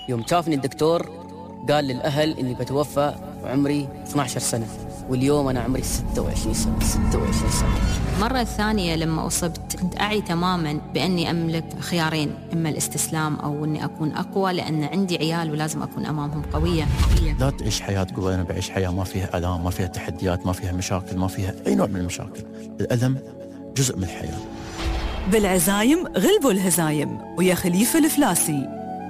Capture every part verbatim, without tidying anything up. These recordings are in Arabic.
يوم شافني الدكتور قال للأهل إني بتوفى وعمري اثنتي عشرة سنة، واليوم أنا عمري ستة وعشرين سنة. ستة وعشرين سنة. المرة الثانية لما أصبت كنت أعي تماماً بأني أملك خيارين، إما الاستسلام أو أني أكون أقوى، لأن عندي عيال ولازم أكون أمامهم قوية. لا تعيش حياة قوة، أنا بعيش حياة ما فيها ألام، ما فيها تحديات، ما فيها مشاكل، ما فيها أي نوع من المشاكل. الألم جزء من الحياة. بالعزايم غلبوا الهزايم، ويا خليفة الفلاسي.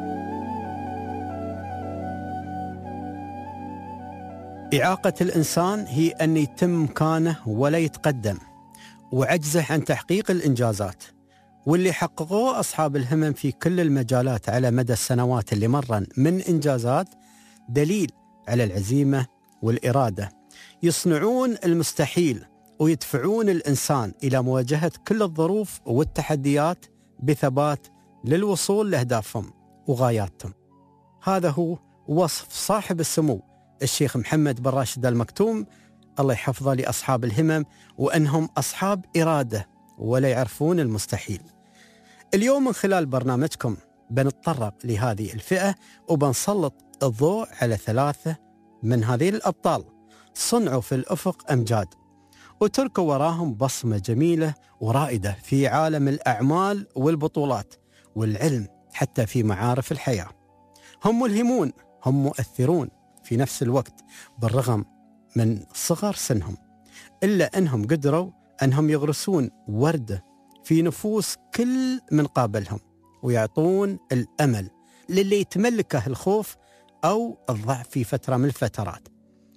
إعاقة الإنسان هي أن يتم مكانه ولا يتقدم، وعجزه عن تحقيق الإنجازات، واللي حققوه أصحاب الهمم في كل المجالات على مدى السنوات اللي مرن من إنجازات دليل على العزيمة والإرادة. يصنعون المستحيل ويدفعون الإنسان إلى مواجهة كل الظروف والتحديات بثبات للوصول لأهدافهم وغاياتهم. هذا هو وصف صاحب السمو الشيخ محمد بن راشد آل مكتوم، الله يحفظه، لأصحاب الهمم، وأنهم أصحاب إرادة ولا يعرفون المستحيل. اليوم من خلال برنامجكم بنتطرق لهذه الفئة، وبنسلط الضوء على ثلاثة من هذه الأبطال صنعوا في الأفق أمجاد، وتركوا وراهم بصمة جميلة ورائدة في عالم الأعمال والبطولات والعلم، حتى في معارف الحياة. هم ملهمون، هم مؤثرون في نفس الوقت، بالرغم من صغر سنهم، إلا أنهم قدروا أنهم يغرسون وردة في نفوس كل من قابلهم، ويعطون الأمل للي يتملكه الخوف أو الضعف في فترة من الفترات.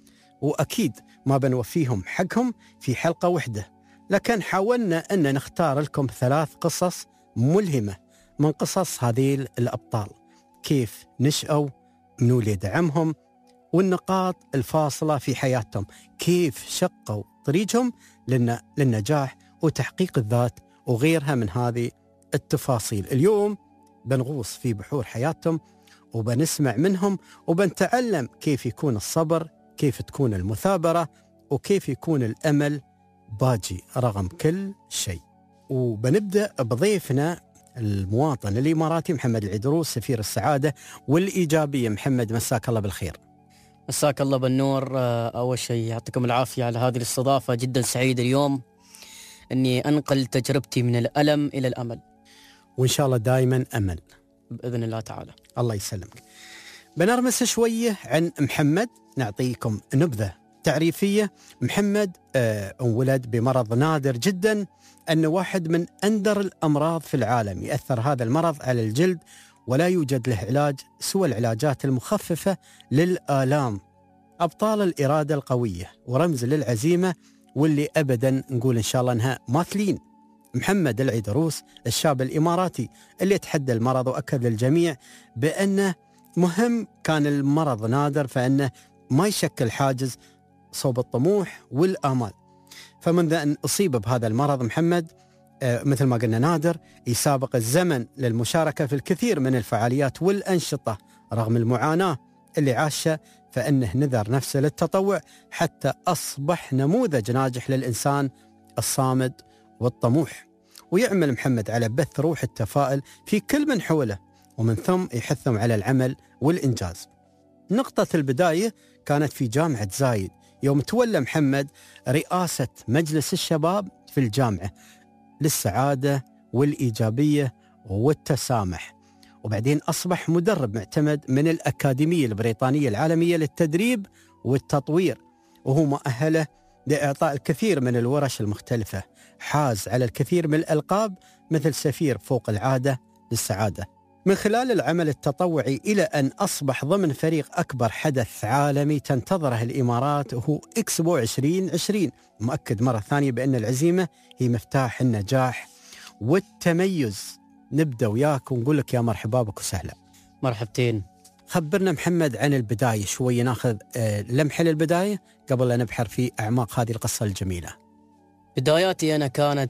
وأكيد ما بنوفيهم حقهم في حلقة واحدة، لكن حاولنا أن نختار لكم ثلاث قصص ملهمة من قصص هذه الأبطال، كيف نشأوا، منو اللي دعمهم، والنقاط الفاصلة في حياتهم، كيف شقوا طريقهم للنجاح وتحقيق الذات وغيرها من هذه التفاصيل. اليوم بنغوص في بحور حياتهم، وبنسمع منهم، وبنتعلم كيف يكون الصبر، كيف تكون المثابرة، وكيف يكون الأمل باجي رغم كل شيء. وبنبدأ بضيفنا المواطن الإماراتي محمد العيدروس، سفير السعادة والإيجابية. محمد، مساك الله بالخير. مساك الله بالنور. أول شيء يعطيكم العافية على هذه الاستضافة، جدا سعيد اليوم أني أنقل تجربتي من الألم إلى الأمل، وإن شاء الله دائما أمل بإذن الله تعالى. الله يسلمك. بنرمس شوية عن محمد، نعطيكم نبذة تعريفية. محمد آه ولد بمرض نادر جدا، أنه واحد من أندر الأمراض في العالم. يأثر هذا المرض على الجلد، ولا يوجد له علاج سوى العلاجات المخففة للآلام. أبطال الإرادة القوية ورمز للعزيمة، واللي أبدا نقول إن شاء الله أنها ماثلين. محمد العيدروس الشاب الإماراتي اللي يتحدى المرض، وأكد للجميع بأنه مهم كان المرض نادر، فإنه ما يشكل حاجز صوب الطموح والآمال. فمنذ أن أصيب بهذا المرض محمد آه مثل ما قلنا نادر، يسابق الزمن للمشاركة في الكثير من الفعاليات والأنشطة رغم المعاناة اللي عاشها، فإنه نذر نفسه للتطوع حتى أصبح نموذج ناجح للإنسان الصامد والطموح. ويعمل محمد على بث روح التفاؤل في كل من حوله، ومن ثم يحثهم على العمل والإنجاز. نقطة البداية كانت في جامعة زايد، يوم تولى محمد رئاسة مجلس الشباب في الجامعة للسعادة والإيجابية والتسامح، وبعدين أصبح مدرب معتمد من الأكاديمية البريطانية العالمية للتدريب والتطوير، وهو مؤهله لإعطاء الكثير من الورش المختلفة. حاز على الكثير من الألقاب مثل سفير فوق العادة للسعادة. من خلال العمل التطوعي إلى أن أصبح ضمن فريق أكبر حدث عالمي تنتظره الإمارات، وهو إكسبو عشرين عشرين. مؤكد مرة ثانية بأن العزيمة هي مفتاح النجاح والتميز. نبدأ وياك ونقول لك يا مرحبا بك وسهلا. مرحبتين. خبرنا محمد عن البداية شوي، ناخذ لمحة للبداية قبل أن نبحر في أعماق هذه القصة الجميلة. بداياتي أنا كانت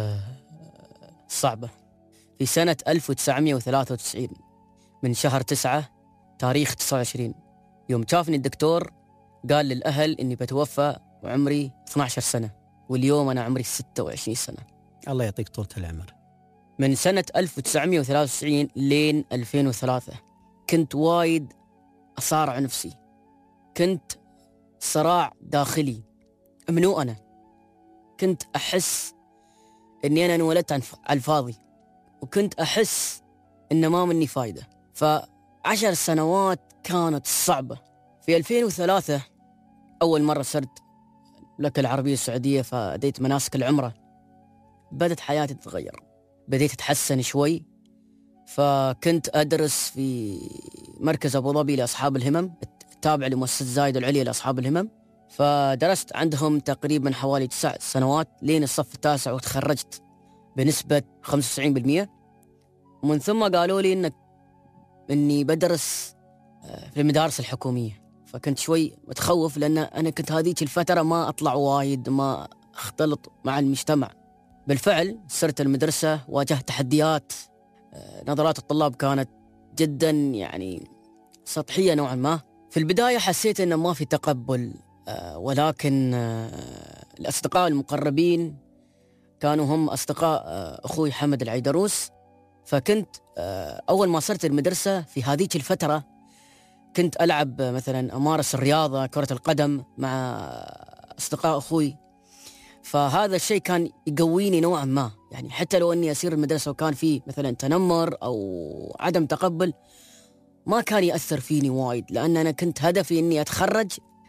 صعبة. في سنة ألف وتسعمائة وثلاثة وتسعين من شهر تسعة تاريخ تسعة وعشرين، يوم شافني الدكتور قال للأهل إني بتوفى وعمري اثنتي عشرة سنة، واليوم أنا عمري ستة وعشرين سنة. الله يعطيك طولة العمر. من سنة ألف وتسعمائة وثلاثة وتسعين لين ألفين وثلاثة كنت وايد أصارع نفسي، كنت صراع داخلي. منو أنا؟ كنت أحس أني أنا انولدت على الفاضي، وكنت أحس أن ما مني فايدة. فعشر سنوات كانت صعبة. في ألفين وثلاثة أول مرة صرت لك العربية السعودية، فأديت مناسك العمرة، بدت حياتي تتغير، بديت أتحسن شوي. فكنت أدرس في مركز أبو ظبي لأصحاب الهمم، التابع لمؤسسة زايد العليا لأصحاب الهمم. فدرست عندهم تقريبا حوالي تسع سنوات لين الصف التاسع، وتخرجت بنسبة خمسة وتسعين بالمئة. ومن ثم قالوا لي إنك إني بدرس في المدارس الحكومية، فكنت شوي متخوف، لأن أنا كنت هذيك الفترة ما أطلع وايد، ما أختلط مع المجتمع. بالفعل صرت المدرسة، واجهت تحديات، نظرات الطلاب كانت جدا يعني سطحية نوعا ما. في البداية حسيت إنه ما في تقبل، ولكن الأصدقاء المقربين كانوا هم أصدقاء أخوي حمد العيدروس. فكنت أول ما صرت المدرسة في هذه الفترة كنت ألعب مثلا، أمارس الرياضة كرة القدم مع أصدقاء أخوي، فهذا الشيء كان يقويني نوعا ما. يعني حتى لو أني أسير المدرسة وكان فيه مثلا تنمر أو عدم تقبل، ما كان يأثر فيني وايد، لأن أنا كنت هدفي أني أتخرج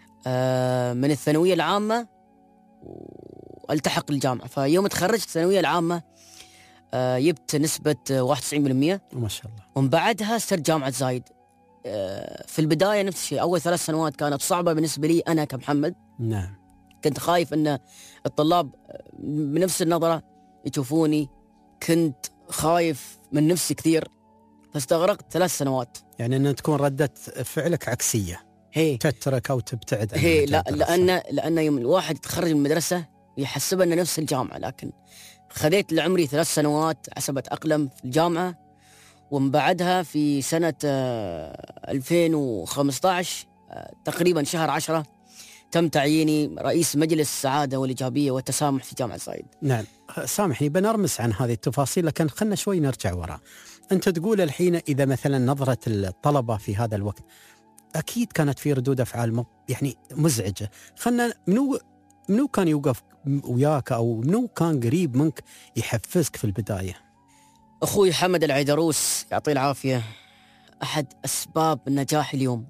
من الثانوية العامة والتحق الجامعة. فيوم تخرجت الثانوية العامة جبت نسبة واحد وتسعين بالمئة ما شاء الله. ومن بعدها صرت جامعة زايد. في البداية نفس الشيء، أول ثلاث سنوات كانت صعبة بالنسبة لي أنا كمحمد. نعم. كنت خايف أن الطلاب بنفس النظرة يشوفوني، كنت خايف من نفسي كثير، فاستغرقت ثلاث سنوات. يعني أن تكون ردة فعلك عكسية، هي تترك أو تبتعد عن هي لا لأن لأن يوم الواحد يتخرج من المدرسة يحسب أنه نفس الجامعة، لكن خذيت لعمري ثلاث سنوات عسب أتأقلم في الجامعة. ومن بعدها في سنة ألفين وخمسة عشر تقريبا شهر عشرة تم تعييني رئيس مجلس السعادة والإيجابية والتسامح في جامعة زايد. نعم. سامحني بنرمس عن هذه التفاصيل، لكن خلنا شوي نرجع وراء. أنت تقول الحين إذا مثلا نظرة الطلبة في هذا الوقت أكيد كانت في ردود أفعال يعني مزعجة. خلنا منو منو كان يوقف وياك، أو منو كان قريب منك يحفزك في البداية؟ أخوي حمد العيدروس يعطيه العافية، أحد أسباب النجاح اليوم.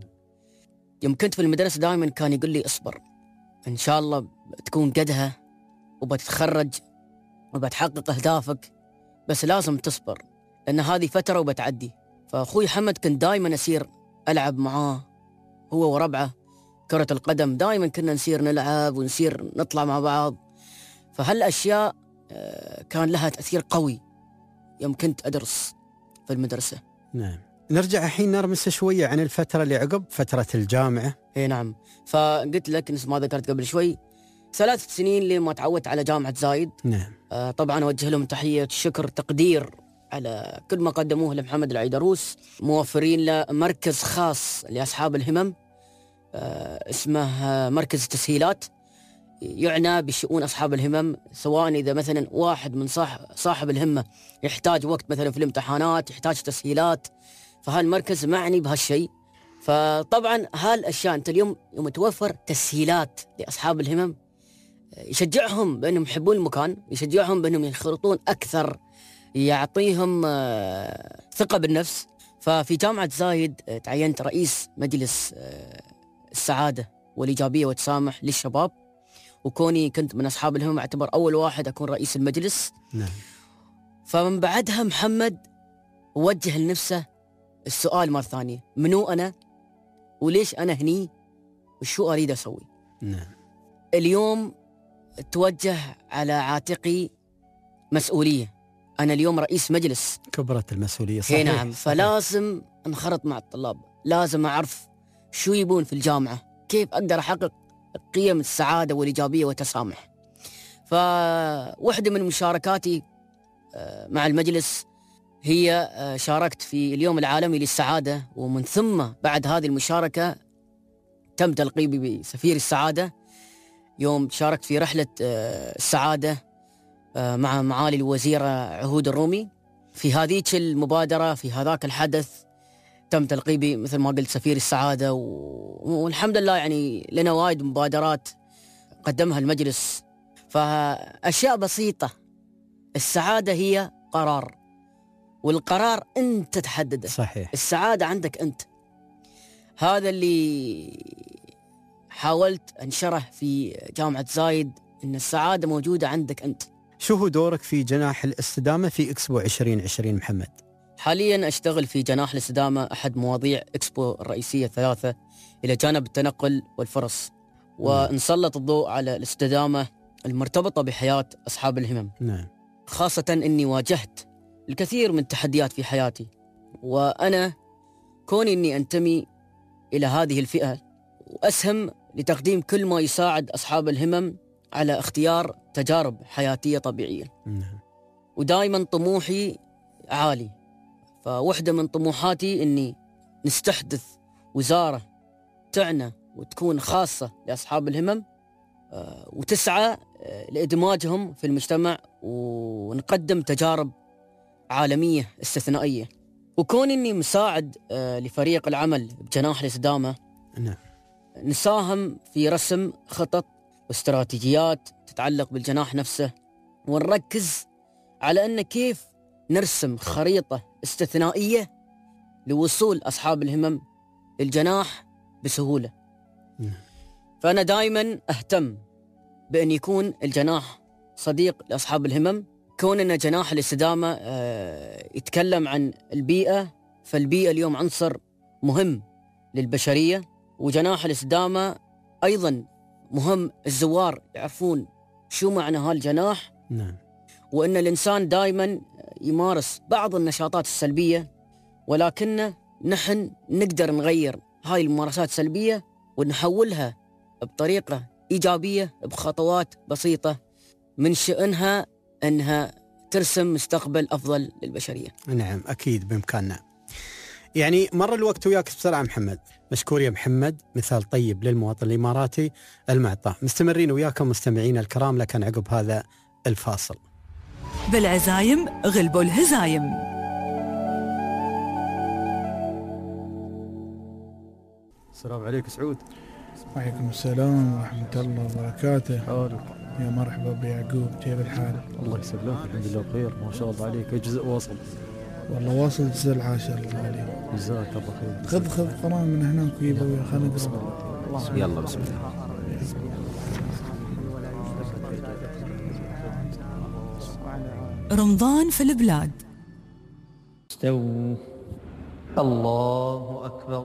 يوم كنت في المدرسة دائما كان يقول لي اصبر، إن شاء الله تكون قدها وبتتخرج وبتحقق أهدافك، بس لازم تصبر لأن هذه فترة وبتعدي. فأخوي حمد كنت دائما أسير ألعب معاه هو وربعه كرة القدم، دائما كنا نسير نلعب ونسير نطلع مع بعض. فهالأشياء كان لها تأثير قوي يوم كنت أدرس في المدرسة. نعم. نرجع الحين نرمس شوية عن الفترة اللي عقب فترة الجامعة. اي نعم. فقلت لك نفس ما ذكرت قبل شوي، ثلاث سنين لما تعودت على جامعة زايد. نعم. آه طبعا أوجه لهم تحية شكر تقدير على كل ما قدموه لمحمد العيدروس، موفرين له مركز خاص لأصحاب الهمم آه اسمه مركز التسهيلات، يعنى بشؤون أصحاب الهمم، سواء إذا مثلا واحد من صاحب, صاحب الهمة يحتاج وقت مثلا في الامتحانات، يحتاج تسهيلات، فهالمركز معني بهالشيء. فطبعا هالأشياء أنت اليوم يوم توفر تسهيلات لأصحاب الهمم يشجعهم بأنهم يحبون المكان، يشجعهم بأنهم يخرطون أكثر، يعطيهم ثقة بالنفس. ففي جامعة زايد تعينت رئيس مجلس السعادة والإيجابية والتسامح للشباب، وكوني كنت من أصحاب الهمم أعتبر أول واحد أكون رئيس المجلس. نعم. فمن بعدها محمد وجه لنفسه السؤال مرة ثانية، منو أنا وليش أنا هني وشو أريد أسوي. نعم. اليوم توجه على عاتقي مسؤولية، أنا اليوم رئيس مجلس، كبرت المسؤولية. صحيح. نعم. فلازم انخرط مع الطلاب، لازم أعرف شو يبون في الجامعة، كيف أقدر أحقق قيم السعادة والإيجابية والتسامح. فواحدة من مشاركاتي مع المجلس هي شاركت في اليوم العالمي للسعادة، ومن ثم بعد هذه المشاركة تم تلقيبي بسفير السعادة يوم شاركت في رحلة السعادة مع معالي الوزيرة عهود الرومي. في هذه المبادرة في هذاك الحدث تم تلقيبي مثل ما قلت سفير السعادة، والحمد لله يعني لنا وايد مبادرات قدمها المجلس. فأشياء بسيطة. السعادة هي قرار، والقرار أنت تحدده. صحيح. السعادة عندك أنت. هذا اللي حاولت أنشره في جامعة زايد، إن السعادة موجودة عندك أنت. شو هو دورك في جناح الاستدامة في إكسبو عشرين عشرين محمد؟ حاليا أشتغل في جناح الاستدامة، أحد مواضيع إكسبو الرئيسية الثلاثة إلى جانب التنقل والفرص، ونسلط الضوء على الاستدامة المرتبطة بحياة أصحاب الهمم. نعم. خاصة أني واجهت الكثير من التحديات في حياتي، وأنا كوني أني أنتمي إلى هذه الفئة وأسهم لتقديم كل ما يساعد أصحاب الهمم على اختيار تجارب حياتية طبيعية. نعم. ودائما طموحي عالي، فوحدة من طموحاتي أني نستحدث وزارة تعنى وتكون خاصة لأصحاب الهمم، وتسعى لإدماجهم في المجتمع، ونقدم تجارب عالمية استثنائية. وكون أني مساعد لفريق العمل بجناح الاستدامة، نعم، نساهم في رسم خطط واستراتيجيات تتعلق بالجناح نفسه، ونركز على أن كيف نرسم خريطة استثنائية لوصول أصحاب الهمم للجناح بسهولة. نعم. فأنا دائما أهتم بأن يكون الجناح صديق لأصحاب الهمم. كون أن جناح الاستدامة يتكلم عن البيئة، فالبيئة اليوم عنصر مهم للبشرية، وجناح الاستدامة أيضا مهم الزوار يعرفون شو معنى هالجناح. نعم. وأن الإنسان دائما يمارس بعض النشاطات السلبية، ولكن نحن نقدر نغير هاي الممارسات السلبية ونحولها بطريقة إيجابية بخطوات بسيطة، من شأنها أنها ترسم مستقبل أفضل للبشرية. نعم، أكيد بإمكاننا. يعني مر الوقت وياك بسرعة محمد. مشكور يا محمد، مثال طيب للمواطن الإماراتي المعطاء. مستمرين وياكم مستمعين الكرام، لكن عقب هذا الفاصل. بالعزايم غلبوا الهزايم. السلام عليك سعود. وعليكم السلام ورحمة الله وبركاته. حالك؟ يا مرحبا بيعقوب، كيف الحال؟ الله يسلمك، الحمد لله بخير ما شاء الله عليك. جزء واصل والله واصل جزء العاشر الله عليك. جزاك الله خير. خذ خذ قرآن من هناك ويبا ويا خلينا نقرأ. يلا بسم الله. رمضان في البلاد. استووا. الله أكبر.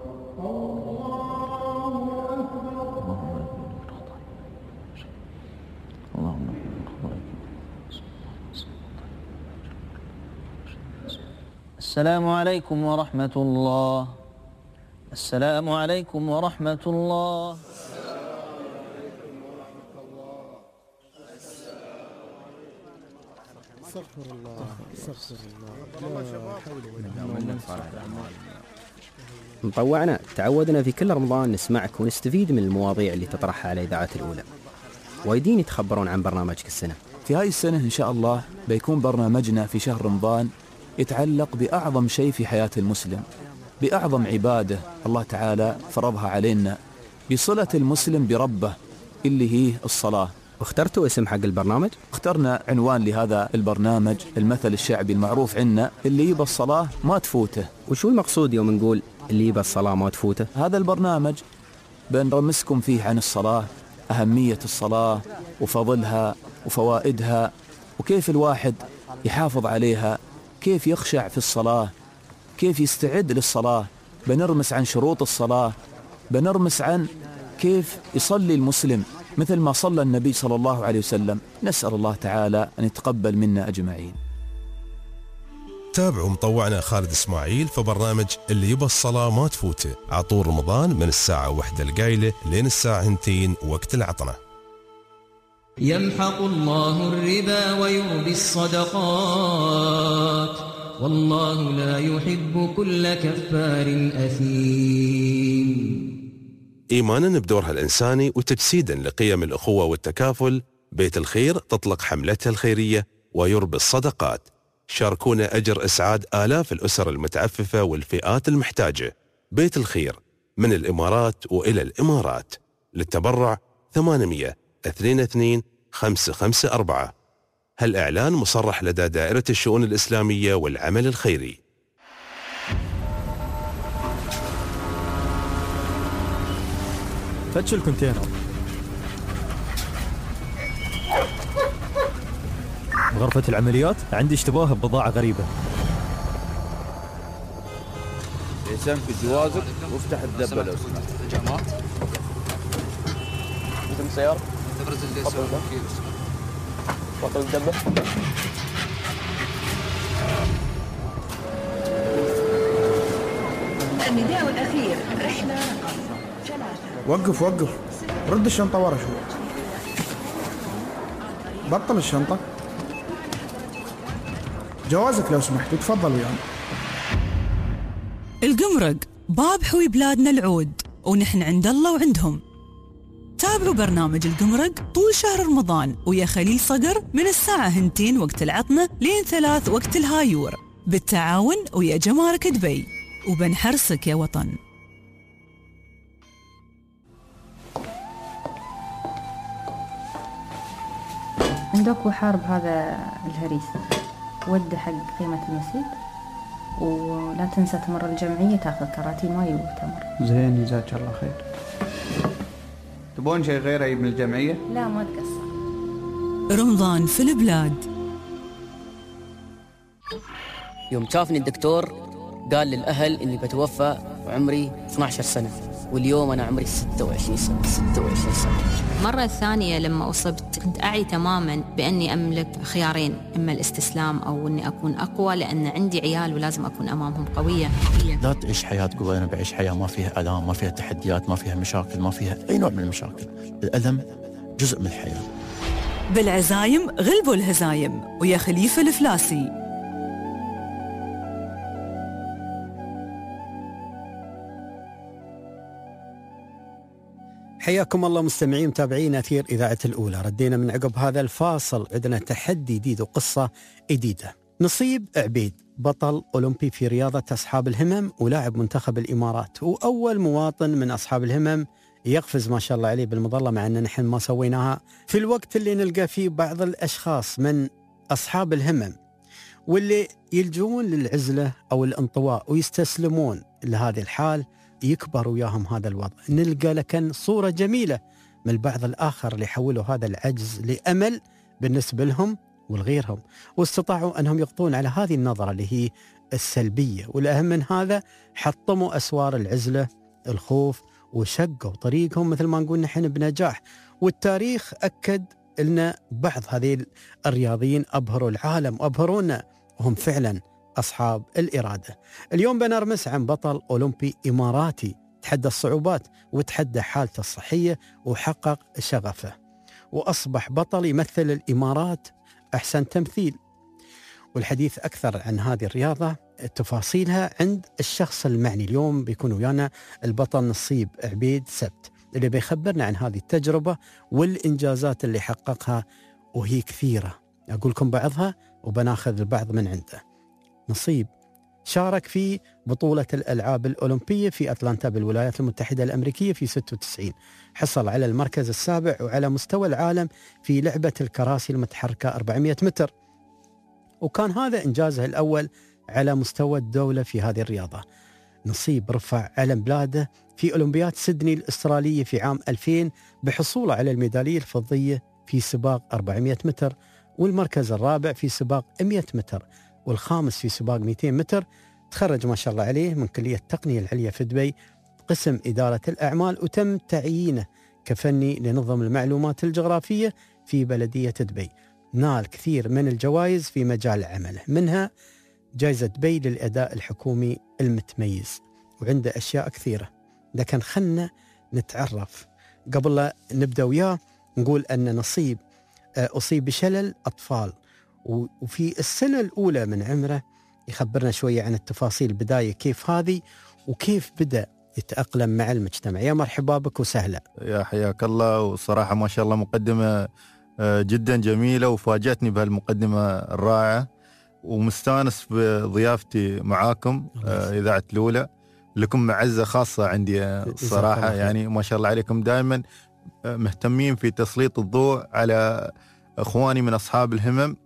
السلام عليكم ورحمة الله. السلام عليكم ورحمة الله. استغفر الله استغفر الله. مطوعنا تعودنا في كل رمضان نسمعك ونستفيد من المواضيع اللي تطرحها على إذاعات الأولى. وايدين يتخبرون عن برنامجك السنة. في هاي السنة إن شاء الله بيكون برنامجنا في شهر رمضان يتعلق بأعظم شيء في حياة المسلم، بأعظم عبادة الله تعالى فرضها علينا، بصلة المسلم بربه اللي هي الصلاة. واخترتوا اسم حق البرنامج؟ اخترنا عنوان لهذا البرنامج المثل الشعبي المعروف عنا، اللي يبى الصلاة ما تفوته. وشو المقصود يوم نقول اللي يبى الصلاة ما تفوته؟ هذا البرنامج بنرمسكم فيه عن الصلاة، أهمية الصلاة وفضلها وفوائدها، وكيف الواحد يحافظ عليها، كيف يخشع في الصلاة، كيف يستعد للصلاة. بنرمس عن شروط الصلاة، بنرمس عن كيف يصلي المسلم مثل ما صلى النبي صلى الله عليه وسلم. نسأل الله تعالى أن يتقبل منا أجمعين. تابعوا مطوعنا خالد إسماعيل في برنامج اللي يبى الصلاة ما تفوته عطور رمضان من الساعة واحدة القايلة لين الساعة هنتين وقت العطنة. يمحق الله الربا ويربي الصدقات والله لا يحب كل كفار أثيم. إيمانا بدورها الإنساني وتجسيدا لقيم الأخوة والتكافل، بيت الخير تطلق حملتها الخيرية ويربي الصدقات شاركونا أجر إسعاد آلاف الأسر المتعففة والفئات المحتاجة. بيت الخير من الإمارات وإلى الإمارات. للتبرع ثمانمية اثنين اثنين خمسة خمسة أربعة. هالإعلان مصرح لدى دائرة الشؤون الإسلامية والعمل الخيري. فتش الكونتينر. غرفة العمليات عندي اشتباه ببضاعة غريبة. لسان في جوازك وافتح الدبة لو سمحت. انت من السيارة؟ تبرز الدبة. بطل الدبة. النداء الأخير رحلة رقم ثلاثة. وقف وقف رد الشنطة ورا شوي. بطل الشنطة. جوازك لو سمحت وتفضل ويانا. القمرق باب حوي بلادنا العود، ونحن عند الله وعندهم. تابعوا برنامج القمرق طول شهر رمضان ويا خليل صقر من الساعة هنتين وقت العطمة لين ثلاث وقت الهايور، بالتعاون ويا جمارك دبي، وبنحرسك يا وطن. عندك وحارب هذا الهريس ود حق قيمة المسجد، ولا تنسى تمر الجمعية تاخذ كراتين ماي وتمر. زين جزاك الله خير. تبون شيء غير أي من الجمعية؟ لا ما تقصر. رمضان في البلاد. يوم شافني الدكتور قال للأهل إني بتوفى وعمري اثنتي عشرة سنة، واليوم أنا عمري ستة وعشرين سنة. ستة وعشرين سنة. المرة الثانية لما أصبت كنت أعي تماماً بأني أملك خيارين، إما الاستسلام أو أني أكون أقوى، لأن عندي عيال ولازم أكون أمامهم قوية. لا تعيش حياة قوة. أنا بعيش حياة ما فيها آلام، ما فيها تحديات، ما فيها مشاكل، ما فيها أي نوع من المشاكل. الألم جزء من الحياة. بالعزايم غلبوا الهزايم ويا خليفة الفلاسي. حياكم الله مستمعين متابعين أثير إذاعة الأولى. ردينا من عقب هذا الفاصل، عندنا تحدي جديد وقصة جديدة. نصيب عبيد بطل أولمبي في رياضة أصحاب الهمم ولاعب منتخب الإمارات، وأول مواطن من أصحاب الهمم يقفز ما شاء الله عليه بالمظلة، مع أن نحن ما سويناها في الوقت اللي نلقى فيه بعض الأشخاص من أصحاب الهمم واللي يلجون للعزلة أو الانطواء ويستسلمون لهذه الحال، يكبر وياهم هذا الوضع. نلقى لكن صورة جميلة من البعض الآخر اللي حولوا هذا العجز لأمل بالنسبة لهم ولغيرهم، واستطاعوا أنهم يغطون على هذه النظرة اللي هي السلبية، والأهم من هذا حطموا أسوار العزلة الخوف وشقوا طريقهم مثل ما نقول نحن بنجاح. والتاريخ أكد لنا بعض هذه الرياضيين أبهروا العالم وأبهرونا، وهم فعلا أصحاب الإرادة. اليوم بنرمس عن بطل أولمبي إماراتي تحدى الصعوبات وتحدى حالته الصحية وحقق شغفه، وأصبح بطل يمثل الإمارات أحسن تمثيل. والحديث أكثر عن هذه الرياضة تفاصيلها عند الشخص المعني. اليوم بيكون ويانا البطل نصيب عبيد سبت اللي بيخبرنا عن هذه التجربة والإنجازات اللي حققها، وهي كثيرة. أقول لكم بعضها وبناخذ البعض من عنده. نصيب شارك في بطولة الألعاب الأولمبية في أتلانتا بالولايات المتحدة الأمريكية في ستة وتسعين، حصل على المركز السابع وعلى مستوى العالم في لعبة الكراسي المتحركة أربعمئة متر، وكان هذا إنجازه الأول على مستوى الدولة في هذه الرياضة. نصيب رفع علم بلاده في أولمبياد سيدني الأسترالية في عام ألفين بحصوله على الميدالية الفضية في سباق أربعمئة متر، والمركز الرابع في سباق مئة متر، والخامس في سباق مئتين متر. تخرج ما شاء الله عليه من كلية التقنية العليا في دبي قسم إدارة الأعمال، وتم تعيينه كفني لنظم المعلومات الجغرافية في بلدية دبي. نال كثير من الجوائز في مجال عمله، منها جائزة دبي للأداء الحكومي المتميز، وعنده أشياء كثيرة. لكن خلنا نتعرف قبل لا نبدأ وياه. نقول أن نصيب أصيب بشلل أطفال، وفي السنة الأولى من عمره يخبرنا شوية عن التفاصيل البداية كيف هذه وكيف بدأ يتأقلم مع المجتمع. يا مرحبا بك وسهلا. يا حياك الله، وصراحة ما شاء الله مقدمة جدا جميلة، وفاجأتني بهالمقدمة الرائعة. ومستانس بضيافتي معاكم آه إذاعة الأولى. لكم معزة خاصة عندي الصراحة، يعني ما شاء الله عليكم دائما مهتمين في تسليط الضوء على أخواني من أصحاب الهمم،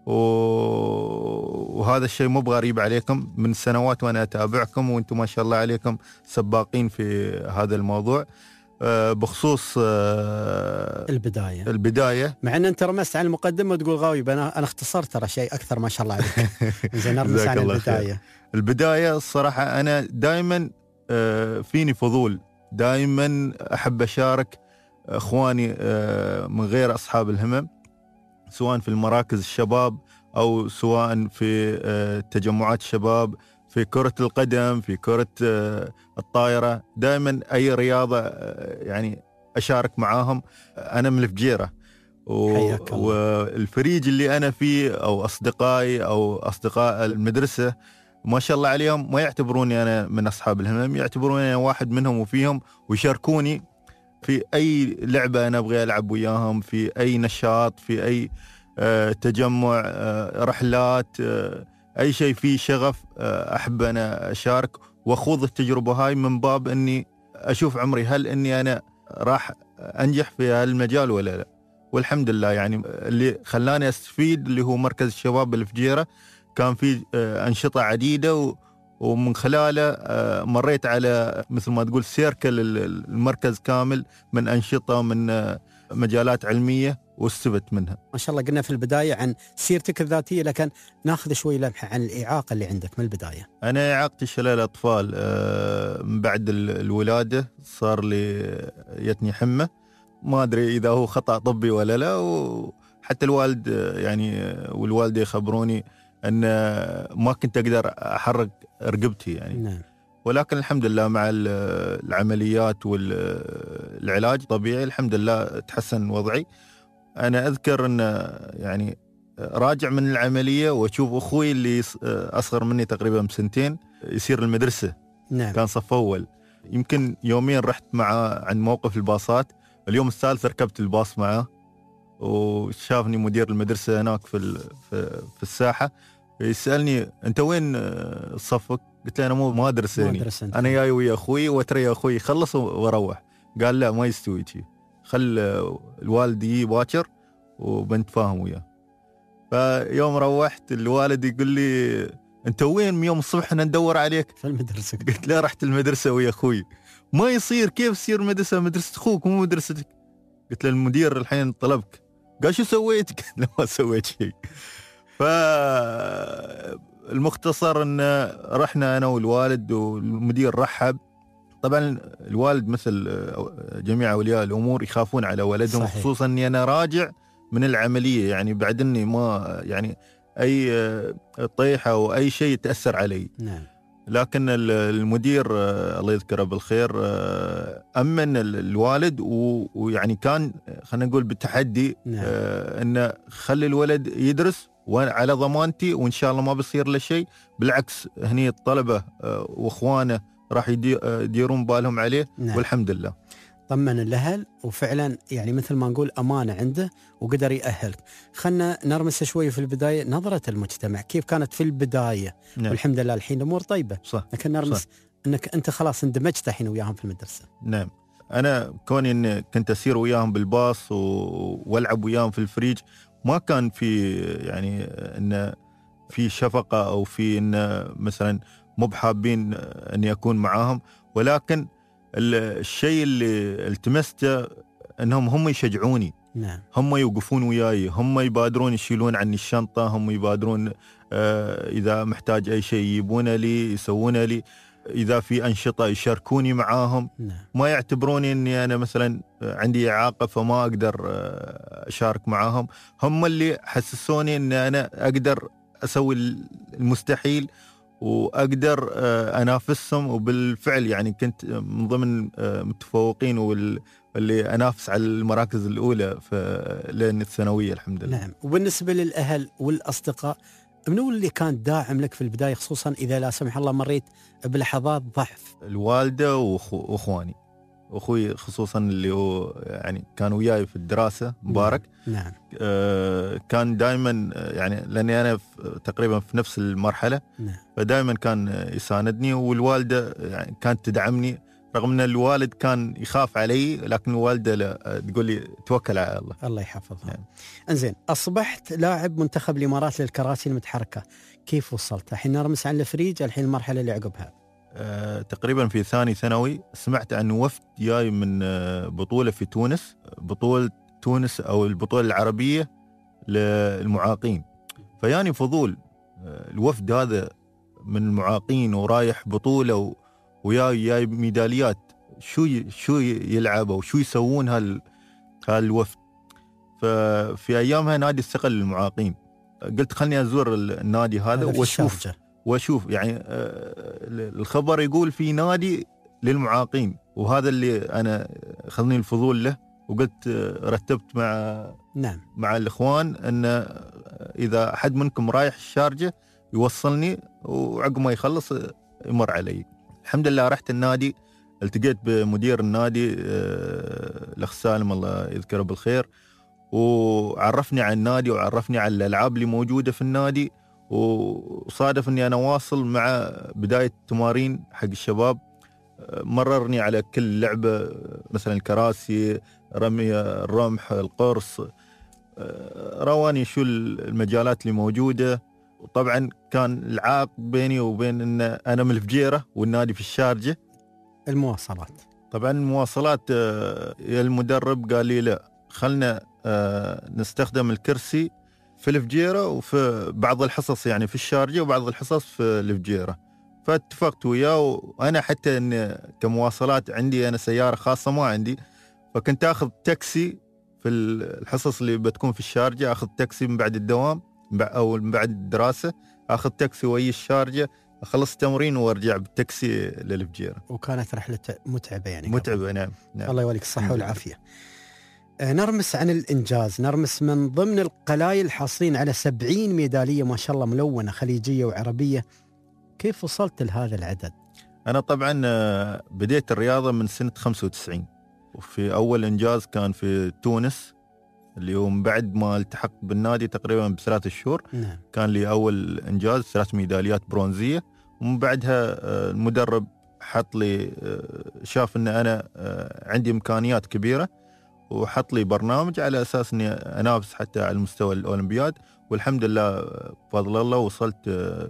وهذا الشيء مو بغريب عليكم، من سنوات وأنا أتابعكم وأنتم ما شاء الله عليكم سباقين في هذا الموضوع. بخصوص البداية البداية مع أن أنت رمست على المقدمة وتقول غاوي، أنا أنا اختصرت ترى شيء أكثر ما شاء الله عليك. زين نرمس على البداية. خير. البداية الصراحة أنا دائما فيني فضول، دائما أحب أشارك أخواني من غير أصحاب الهمم، سواء في المراكز الشباب أو سواء في تجمعات الشباب، في كرة القدم، في كرة الطائرة، دائما أي رياضة يعني أشارك معاهم. أنا من الفجيرة والفريق اللي أنا فيه أو أصدقائي أو أصدقاء المدرسة ما شاء الله عليهم ما يعتبروني أنا من أصحاب الهمم، يعتبروني أنا واحد منهم وفيهم، ويشاركوني في أي لعبة أنا أبغى ألعب وياهم، في أي نشاط، في أي تجمع، رحلات، أي شيء فيه شغف أحب أنا أشارك وأخوض التجربة هاي، من باب أني أشوف عمري هل أني أنا راح أنجح في هالمجال ولا لا. والحمد لله يعني اللي خلاني أستفيد اللي هو مركز الشباب بالفجيرة، كان فيه أنشطة عديدة ومن خلاله مريت على مثل ما تقول سيركل المركز كامل من أنشطة من مجالات علمية واستفدت منها. ما شاء الله. قلنا في البداية عن سيرتك الذاتية، لكن ناخذ شوي لمحة عن الإعاقة اللي عندك من البداية. أنا إعاقتي شلال أطفال، من بعد الولادة صار لي يتني حمة، ما أدري إذا هو خطأ طبي ولا لا، وحتى الوالد يعني والوالدة يخبروني أن ما كنت أقدر أحرك رقبتي يعني. نعم. ولكن الحمد لله مع العمليات والعلاج طبيعي الحمد لله تحسن وضعي. أنا أذكر أن يعني راجع من العملية وأشوف أخوي اللي أصغر مني تقريبا بسنتين يصير المدرسة. نعم. كان صف أول، يمكن يومين رحت معه عند موقف الباصات، اليوم الثالث ركبت الباص معه وشافني مدير المدرسة هناك في في الساحة يسألني أنت وين صفك؟ قلت له أنا مو ما أدرس هنا، أنا جاي ويا أخوي وترى أخوي يخلص وأروح. قال لا ما يستوي شيء، خل الوالد يجي باكر وبنتفاهم وياه. فيوم روحت الوالد يقول لي أنت وين؟ من يوم الصبح أنا ندور عليك في المدرسة. قلت له رحت المدرسة ويا أخوي. ما يصير، كيف يصير مدرسة؟ مدرسة أخوك مو مدرستك. قلت له المدير الحين طلبك. قال شو سويت؟ قلت له ما سويت شيء. فالمختصر أن رحنا أنا والوالد والمدير رحب. طبعا الوالد مثل جميع أولياء الأمور يخافون على ولدهم، صحيح. خصوصا أني أنا راجع من العملية، يعني بعد أني ما يعني أي طيحة أو أي شيء تأثر علي. نعم. لكن المدير الله يذكره بالخير أمن الوالد، ويعني كان خلينا نقول بالتحدي. نعم. أنه خلي الولد يدرس وعلى ضمانتي وإن شاء الله ما بيصير له شيء، بالعكس هني الطلبة وإخوانه راح يديرون بالهم عليه. نعم. والحمد لله طمن الأهل، وفعلا يعني مثل ما نقول أمانة عنده وقدر يأهلك. خلنا نرمس شوي في البداية نظرة المجتمع كيف كانت في البداية. نعم. والحمد لله الحين الأمور طيبة. صح. لكن نرمس صح. أنك أنت خلاص اندمجت الحين وياهم في المدرسة. نعم. أنا كوني إن كنت أسير وياهم بالباص والعب وياهم في الفريج، ما كان في يعني إن في شفقة أو في إن مثلا مو بحابين أني أكون معاهم، ولكن الشيء اللي التمسته أنهم هم يشجعوني. نعم. هم يوقفون وياي، هم يبادرون يشيلون عني الشنطة، هم يبادرون آه إذا محتاج أي شيء يجيبونه لي يسوونه لي، إذا في أنشطة يشاركوني معاهم. نعم. ما يعتبروني أني أنا مثلا عندي إعاقة فما أقدر أشارك معاهم، هم اللي حسسوني أني أنا أقدر أسوي المستحيل وأقدر أنافسهم. وبالفعل يعني كنت من ضمن المتفوقين واللي أنافس على المراكز الأولى في لين الثانوية الحمد لله. نعم. وبالنسبة للأهل والأصدقاء، منو اللي كان داعم لك في البداية، خصوصا إذا لا سمح الله مريت بلحظات ضعف؟ الوالدة وأخواني واخوي خصوصا اللي هو يعني كان وياي في الدراسه مبارك. نعم. آه كان دائما يعني لاني انا تقريبا في نفس المرحله. نعم. فدائما كان يساندني، والوالده يعني كانت تدعمني رغم ان الوالد كان يخاف علي، لكن الوالده لا تقول لي توكل على الله. الله يحفظها. نعم. انزين، اصبحت لاعب منتخب الامارات للكراسي المتحركه، كيف وصلت؟ الحين نرمس عن الفريج، الحين المرحله اللي عقبها. أه تقريبا في ثاني ثانوي سمعت عن وفد جاي من بطوله في تونس، بطوله تونس او البطوله العربيه للمعاقين، فياني فضول الوفد هذا من المعاقين ورايح بطوله وياي جاي ميداليات، شو شو يلعب او شو يسوون هال هالوفد. ففي ايامها نادي الثقل للمعاقين، قلت خلني ازور النادي هذا واشوف واشوف يعني الخبر يقول في نادي للمعاقين، وهذا اللي انا خلني الفضول له، وقلت رتبت مع نعم مع الاخوان ان اذا احد منكم رايح الشارجه يوصلني، وعقب ما يخلص يمر علي. الحمد لله رحت النادي، التقيت بمدير النادي الاخ سالم الله يذكره بالخير، وعرفني عن النادي وعرفني عن الالعاب اللي موجوده في النادي، وصادف اني انا واصل مع بدايه تمارين حق الشباب. مررني على كل لعبه، مثلا الكراسي، رمي الرمح، القرص، رواني شو المجالات اللي موجوده. وطبعا كان العائق بيني وبين ان انا من الفجيره والنادي في الشارجه المواصلات. طبعا المواصلات، يا المدرب قال لي لا خلنا نستخدم الكرسي في الفجيره وفي بعض الحصص يعني في الشارجه وبعض الحصص في الفجيره. فاتفقت وياه، وانا حتى ان كمواصلات عندي انا سياره خاصه ما عندي، فكنت اخذ تاكسي في الحصص اللي بتكون في الشارجه، اخذ تاكسي من بعد الدوام او من بعد الدراسه، اخذ تاكسي ويا الشارجه، اخلص تمرين وارجع بالتاكسي للفجيره. وكانت رحله متعبه يعني. متعبه نعم, نعم. الله يوليك الصحه والعافيه. نرمس عن الإنجاز، نرمس من ضمن القلايل حاصلين على سبعين ميدالية ما شاء الله ملونة خليجية وعربية، كيف وصلت لهذا العدد؟ أنا طبعا بديت الرياضة من سنة خمسة وتسعين، وفي أول إنجاز كان في تونس اللي هو من بعد ما التحقت بالنادي تقريبا بثلاث شهور. نعم. كان لي أول إنجاز ثلاث ميداليات برونزية، ومن بعدها المدرب حط لي، شاف أن أنا عندي إمكانيات كبيرة وحط لي برنامج على أساس أني أنافس حتى على المستوى الأولمبياد، والحمد لله بفضل الله وصلت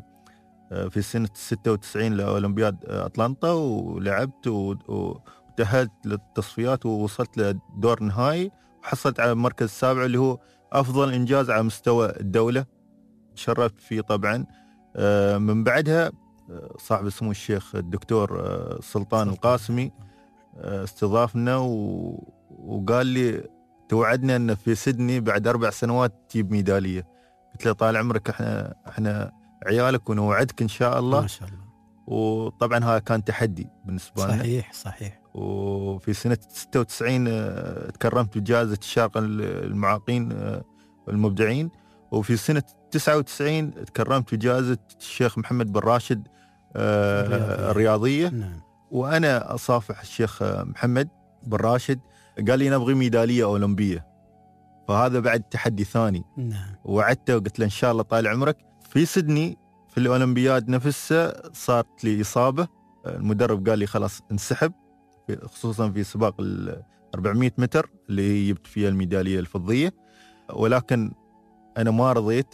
في سنة ستة وتسعين لأولمبياد أطلانتا، ولعبت وتأهلت للتصفيات ووصلت لدور نهائي، وحصلت على المركز السابع اللي هو أفضل إنجاز على مستوى الدولة، تشرفت فيه طبعا. من بعدها صاحب سمو الشيخ الدكتور سلطان القاسمي استضافنا و وقال لي توعدنا أن في سيدني بعد أربع سنوات تجيب ميدالية. قلت له طال عمرك احنا احنا عيالك ونوعدك إن شاء الله. ما شاء الله. وطبعا هذا كان تحدي بالنسبة لنا. صحيح صحيح. وفي سنة ستة وتسعين تكرمت بجائزة الشارقة المعاقين المبدعين، وفي سنة تسعة وتسعين تكرمت بجائزة الشيخ محمد بن راشد الرياضية, الرياضية. نعم. وأنا أصافح الشيخ محمد بن راشد، قال لي نبغي ميدالية أولمبية، فهذا بعد تحدي ثاني. نعم. وعدته وقلت له إن شاء الله طال عمرك. في سيدني في الأولمبياد نفسها صارت لي إصابة، المدرب قال لي خلاص انسحب، خصوصا في سباق ال أربعمائة متر اللي جبت فيها الميدالية الفضية، ولكن أنا ما رضيت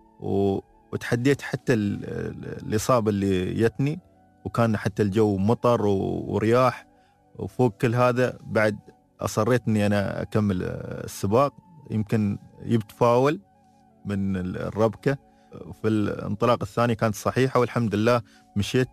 وتحديت حتى الإصابة اللي جتني، وكان حتى الجو مطر ورياح، وفوق كل هذا بعد أصريت أني أنا أكمل السباق. يمكن جبت فاول من الربكة في الانطلاق الثاني كانت صحيحة، والحمد لله مشيت،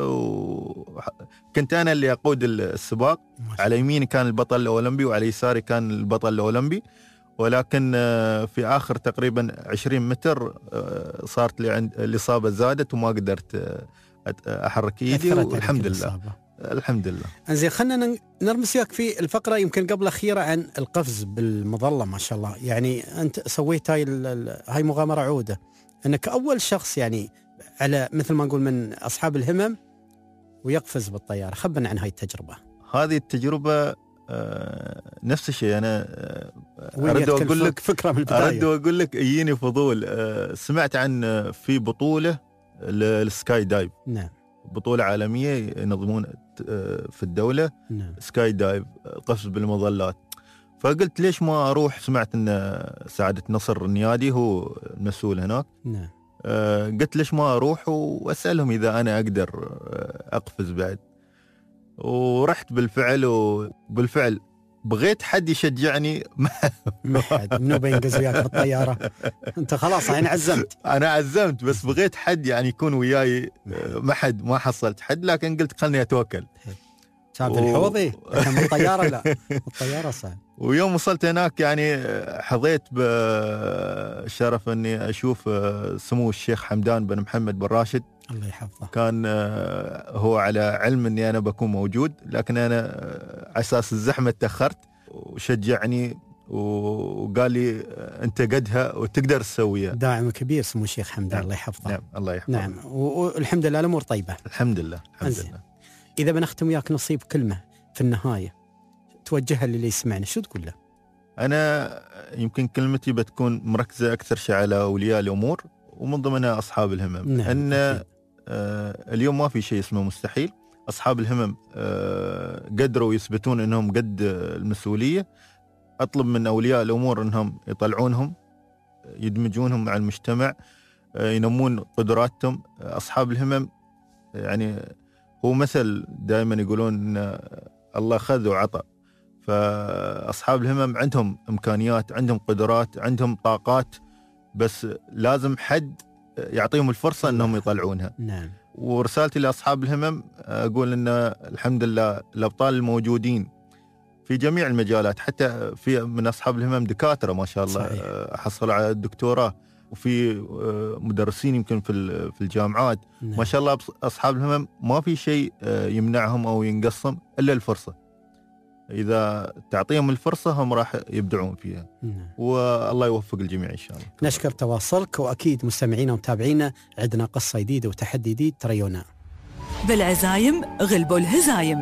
وكنت أنا اللي أقود السباق. على يميني كان البطل الأولمبي وعلى يساري كان البطل الأولمبي، ولكن في آخر تقريبا عشرين متر صارت لي عند الإصابة زادت وما قدرت أحرك إيدي، والحمد لله الحمد لله. انزين خلينا نرمس وياك في الفقره يمكن قبل اخيره عن القفز بالمظله. ما شاء الله، يعني انت سويت هاي هاي مغامره عوده، انك اول شخص يعني على مثل ما نقول من اصحاب الهمم ويقفز بالطياره. خبرنا عن هاي التجربه. هذه التجربة آه نفس الشيء. أنا آه أرد وأقول لك فكرة من البداية. أرد وأقول لك يجيني فضول. آه سمعت عن آه في بطولة للسكاي دايف. نعم. بطولة عالمية ينظمون آه في الدولة. نعم. سكاي دايف، قفز بالمظلات. فقلت ليش ما أروح؟ سمعت أن سعادة نصر النيادي هو المسؤول هناك. نعم. آه قلت ليش ما أروح وأسألهم إذا أنا أقدر أقفز بعد. ورحت بالفعل، وبالفعل بغيت حد يشجعني. ما حد منو بينقز وياك بالطيارة؟ أنت خلاص يعني عزمت. أنا عزمت، بس بغيت حد يعني يكون وياي. ما حد، ما حصلت حد، لكن قلت خلني أتوكل. شاف و... الحوضي كان بالطيارة. لا الطيارة صعب. ويوم وصلت هناك يعني حظيت بشرف أني أشوف سمو الشيخ حمدان بن محمد بن راشد. الله يحفظه. كان هو على علم أني أنا بكون موجود، لكن أنا على أساس الزحمة تأخرت، وشجعني وقال لي أنت قدها وتقدر تسويها. داعم كبير سمو الشيخ حمدان. نعم. الله يحفظه. نعم الله يحفظه. نعم. والحمد لله الأمور طيبة. الحمد لله. الحمد أنزل. لله. إذا بنختم وياك نصيب كلمة في النهاية توجهها للي يسمعنا، شو تقول له؟ أنا يمكن كلمتي بتكون مركزة أكثر شيء على أولياء الأمور ومن ضمنها أصحاب الهمم. نعم. أن آه اليوم ما في شيء اسمه مستحيل. أصحاب الهمم آه قدروا يثبتون أنهم قد المسؤولية. أطلب من أولياء الأمور أنهم يطلعونهم، يدمجونهم مع المجتمع، آه ينمون قدراتهم. أصحاب الهمم يعني هو مثل دائما يقولون أن الله خذ وعطى. فأصحاب الهمم عندهم إمكانيات، عندهم قدرات، عندهم طاقات، بس لازم حد يعطيهم الفرصة أنهم يطلعونها. نعم. ورسالتي لأصحاب الهمم أقول أن الحمد لله الأبطال الموجودين في جميع المجالات، حتى في من أصحاب الهمم دكاترة ما شاء الله. صحيح. حصلوا على الدكتوراه، وفي مدرسين يمكن في في الجامعات. نعم. ما شاء الله أصحاب الهمم ما في شيء يمنعهم أو ينقصهم إلا الفرصة. إذا تعطيهم الفرصة هم راح يبدعون فيها. نعم. والله يوفق الجميع إن شاء الله. نشكر تواصلك، وأكيد مستمعينا ومتابعينا عندنا قصة جديدة وتحدي جديد تريونا. بالعزايم غلبوا الهزايم.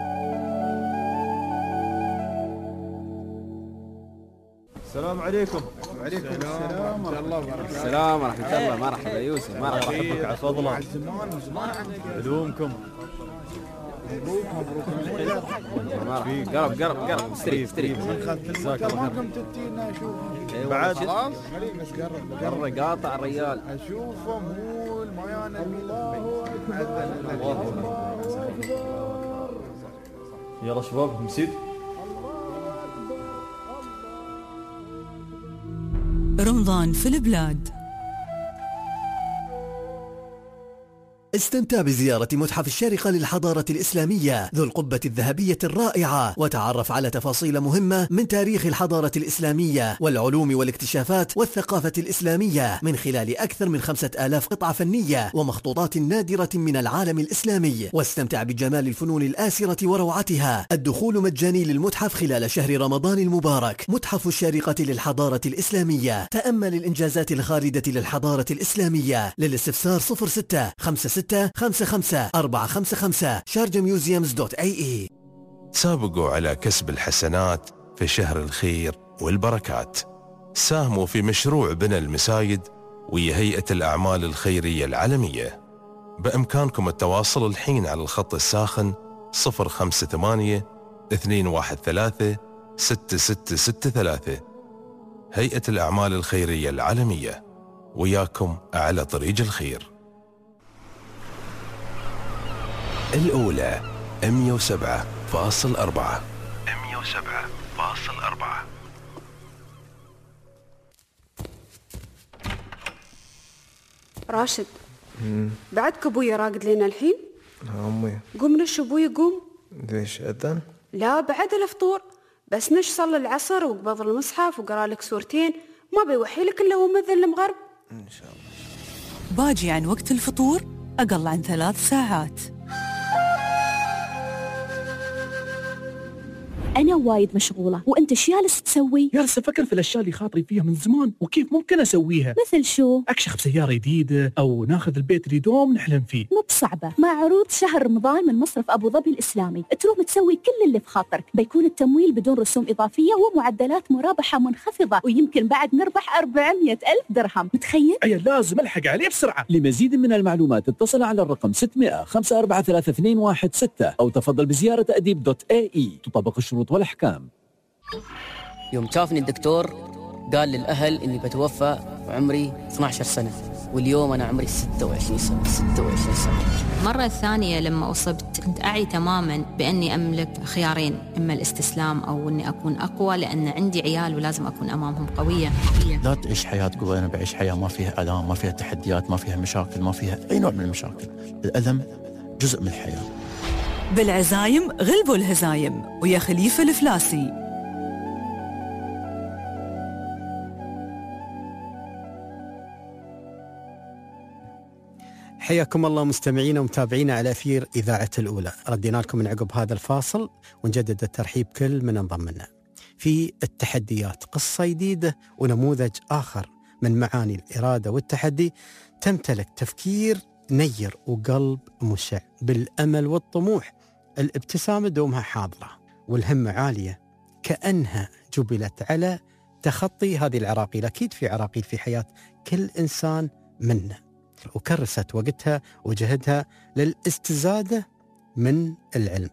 السلام عليكم. وعليكم السلام ورحمة الله وبركاته. السلام ورحمة الله. مرحبا يوسف. مرحبا. أحبك على فضله. زمان زمان بدومكم. مبروك مبروك. قرب قرب قرب استري استري. جزاك الله خير. تتينا اشوف. بعد خلاص بس قرب قرب قاطع الرجال. اشوفه مو الميان. الله اكبر. يلا شباب مسيد. رمضان في البلاد. استمتع بزيارة متحف الشارقة للحضارة الإسلامية ذو القبة الذهبية الرائعة، وتعرف على تفاصيل مهمة من تاريخ الحضارة الإسلامية والعلوم والاكتشافات والثقافة الإسلامية من خلال أكثر من خمسة آلاف قطعة فنية ومخطوطات نادرة من العالم الإسلامي. واستمتع بجمال الفنون الآسرة وروعتها. الدخول مجاني للمتحف خلال شهر رمضان المبارك. متحف الشارقة للحضارة الإسلامية. تأمل الإنجازات الخالدة للحضارة الإسلامية. للاستفسار صفر ستة خمسة ستة خمسة خمسة أربعة خمسة خمسة شارجة ميوزيومز دوت اي اي. سابقوا على كسب الحسنات في شهر الخير والبركات. ساهموا في مشروع بناء المساجد وهي هيئة الأعمال الخيرية العالمية. بإمكانكم التواصل الحين على الخط الساخن صفر خمسة ثمانية اثنين واحد ثلاثة ستة ستة ستة ثلاثة. هيئة الأعمال الخيرية العالمية، وياكم على طريق الخير. الأولى مئة وسبعة فاصل أربعة. مئة وسبعة فاصل أربعة. راشد، بعدك أبوي راقد لنا الحين؟ أمي قوم نش أبوي قوم. ليش أذن؟ لا بعد الفطور، بس نش صلى العصر وقبض المصحف وقرأ لك سورتين، ما بيوحي لك إلا هو مذن المغرب. إن شاء الله. باجي عن وقت الفطور أقل عن ثلاث ساعات. أنا وايد مشغولة، وأنت شو جالس تسوي؟ جالس أفكر في الأشياء اللي خاطري فيها من زمان وكيف ممكن أسويها. مثل شو؟ أكشخ بسيارة جديدة أو ناخذ البيت اللي دوم نحلم فيه. مو بصعبة، مع عروض شهر رمضان من مصرف أبو ظبي الإسلامي تروم تسوي كل اللي في خاطرك. بيكون التمويل بدون رسوم إضافية ومعدلات مرابحة منخفضة، ويمكن بعد نربح أربعمية ألف درهم. متخيل؟ أي لازم ألحق عليه بسرعة. لمزيد من المعلومات اتصل على الرقم ستمائة خمسة أربعة ثلاثة اثنين واحد ستة أو تفضل بزيارة أديب دوت إيه إي. تطبق الشروط والأحكام. يوم شافني الدكتور قال للأهل إني بتوفى وعمري اثنتي عشرة سنة، واليوم أنا عمري ستة وعشرين سنة. ستة وعشرين سنة. المرة الثانية لما أصبت كنت أعي تماماً بأني أملك خيارين، إما الاستسلام أو أني أكون أقوى، لأن عندي عيال ولازم أكون أمامهم قوية. لا تعيش حياة قوة. أنا بعيش حياة ما فيها آلام، ما فيها تحديات، ما فيها مشاكل، ما فيها أي نوع من المشاكل. الألم جزء من الحياة. بالعزايم غلبوا الهزايم، ويا خليفة الفلاسي. حياكم الله مستمعينا ومتابعينا على أثير إذاعة الأولى. ردينا لكم من عقب هذا الفاصل ونجدد الترحيب كل من انضم لنا. في التحديات قصة جديدة ونموذج آخر من معاني الإرادة والتحدي، تمتلك تفكير نير وقلب مشع بالأمل والطموح. الابتسامة دومها حاضرة والهمة عالية، كأنها جبلت على تخطي هذه العراقيل. أكيد في عراقيل في حياة كل إنسان منا، وكرست وقتها وجهدها للاستزادة من العلم.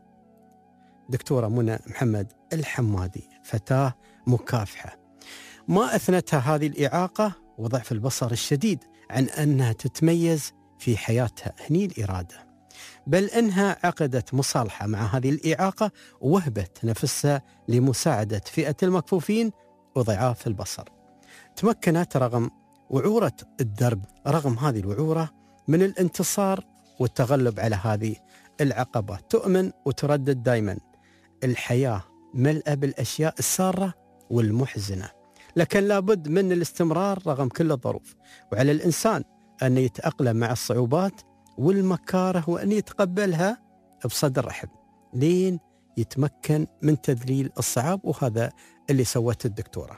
دكتورة منى محمد الحمادي فتاة مكافحة، ما أثنتها هذه الإعاقة وضعف البصر الشديد عن أنها تتميز في حياتها هني الإرادة، بل أنها عقدت مصالحة مع هذه الإعاقة ووهبت نفسها لمساعدة فئة المكفوفين وضعاف البصر. تمكنت رغم وعورة الدرب، رغم هذه الوعورة، من الانتصار والتغلب على هذه العقبات. تؤمن وتردد دائما الحياة ملأة بالأشياء السارة والمحزنة، لكن لابد من الاستمرار رغم كل الظروف، وعلى الإنسان أن يتأقلم مع الصعوبات والمكاره وأن يتقبلها بصدر رحب لين يتمكن من تذليل الصعاب. وهذا اللي سوته الدكتورة.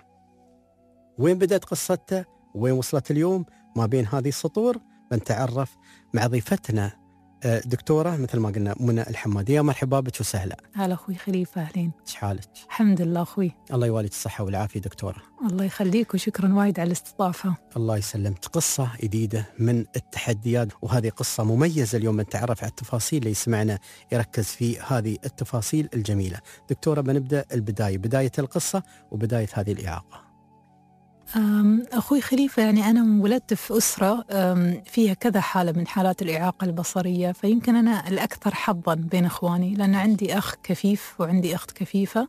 وين بدأت قصتها وين وصلت اليوم؟ ما بين هذه السطور بنتعرف مع ضيفتنا دكتورة مثل ما قلنا منى الحمادي. مرحبا بك وسهلا. هلا أخوي خليفة، أهلين. إيش حالك؟ الحمد لله أخوي. الله يواليك الصحة والعافية دكتورة. الله يخليك وشكرا وايد على الاستضافة. الله يسلمك. قصة جديدة من التحديات، وهذه قصة مميزة. اليوم بنتعرف على التفاصيل اللي يسمعنا يركز في هذه التفاصيل الجميلة. دكتورة بنبدأ البداية، بداية القصة وبداية هذه الإعاقة. أخوي خليفة، يعني أنا ولدت في أسرة فيها كذا حالة من حالات الإعاقة البصرية، فيمكن أنا الأكثر حظاً بين أخواني، لأن عندي أخ كفيف وعندي أخت كفيفة،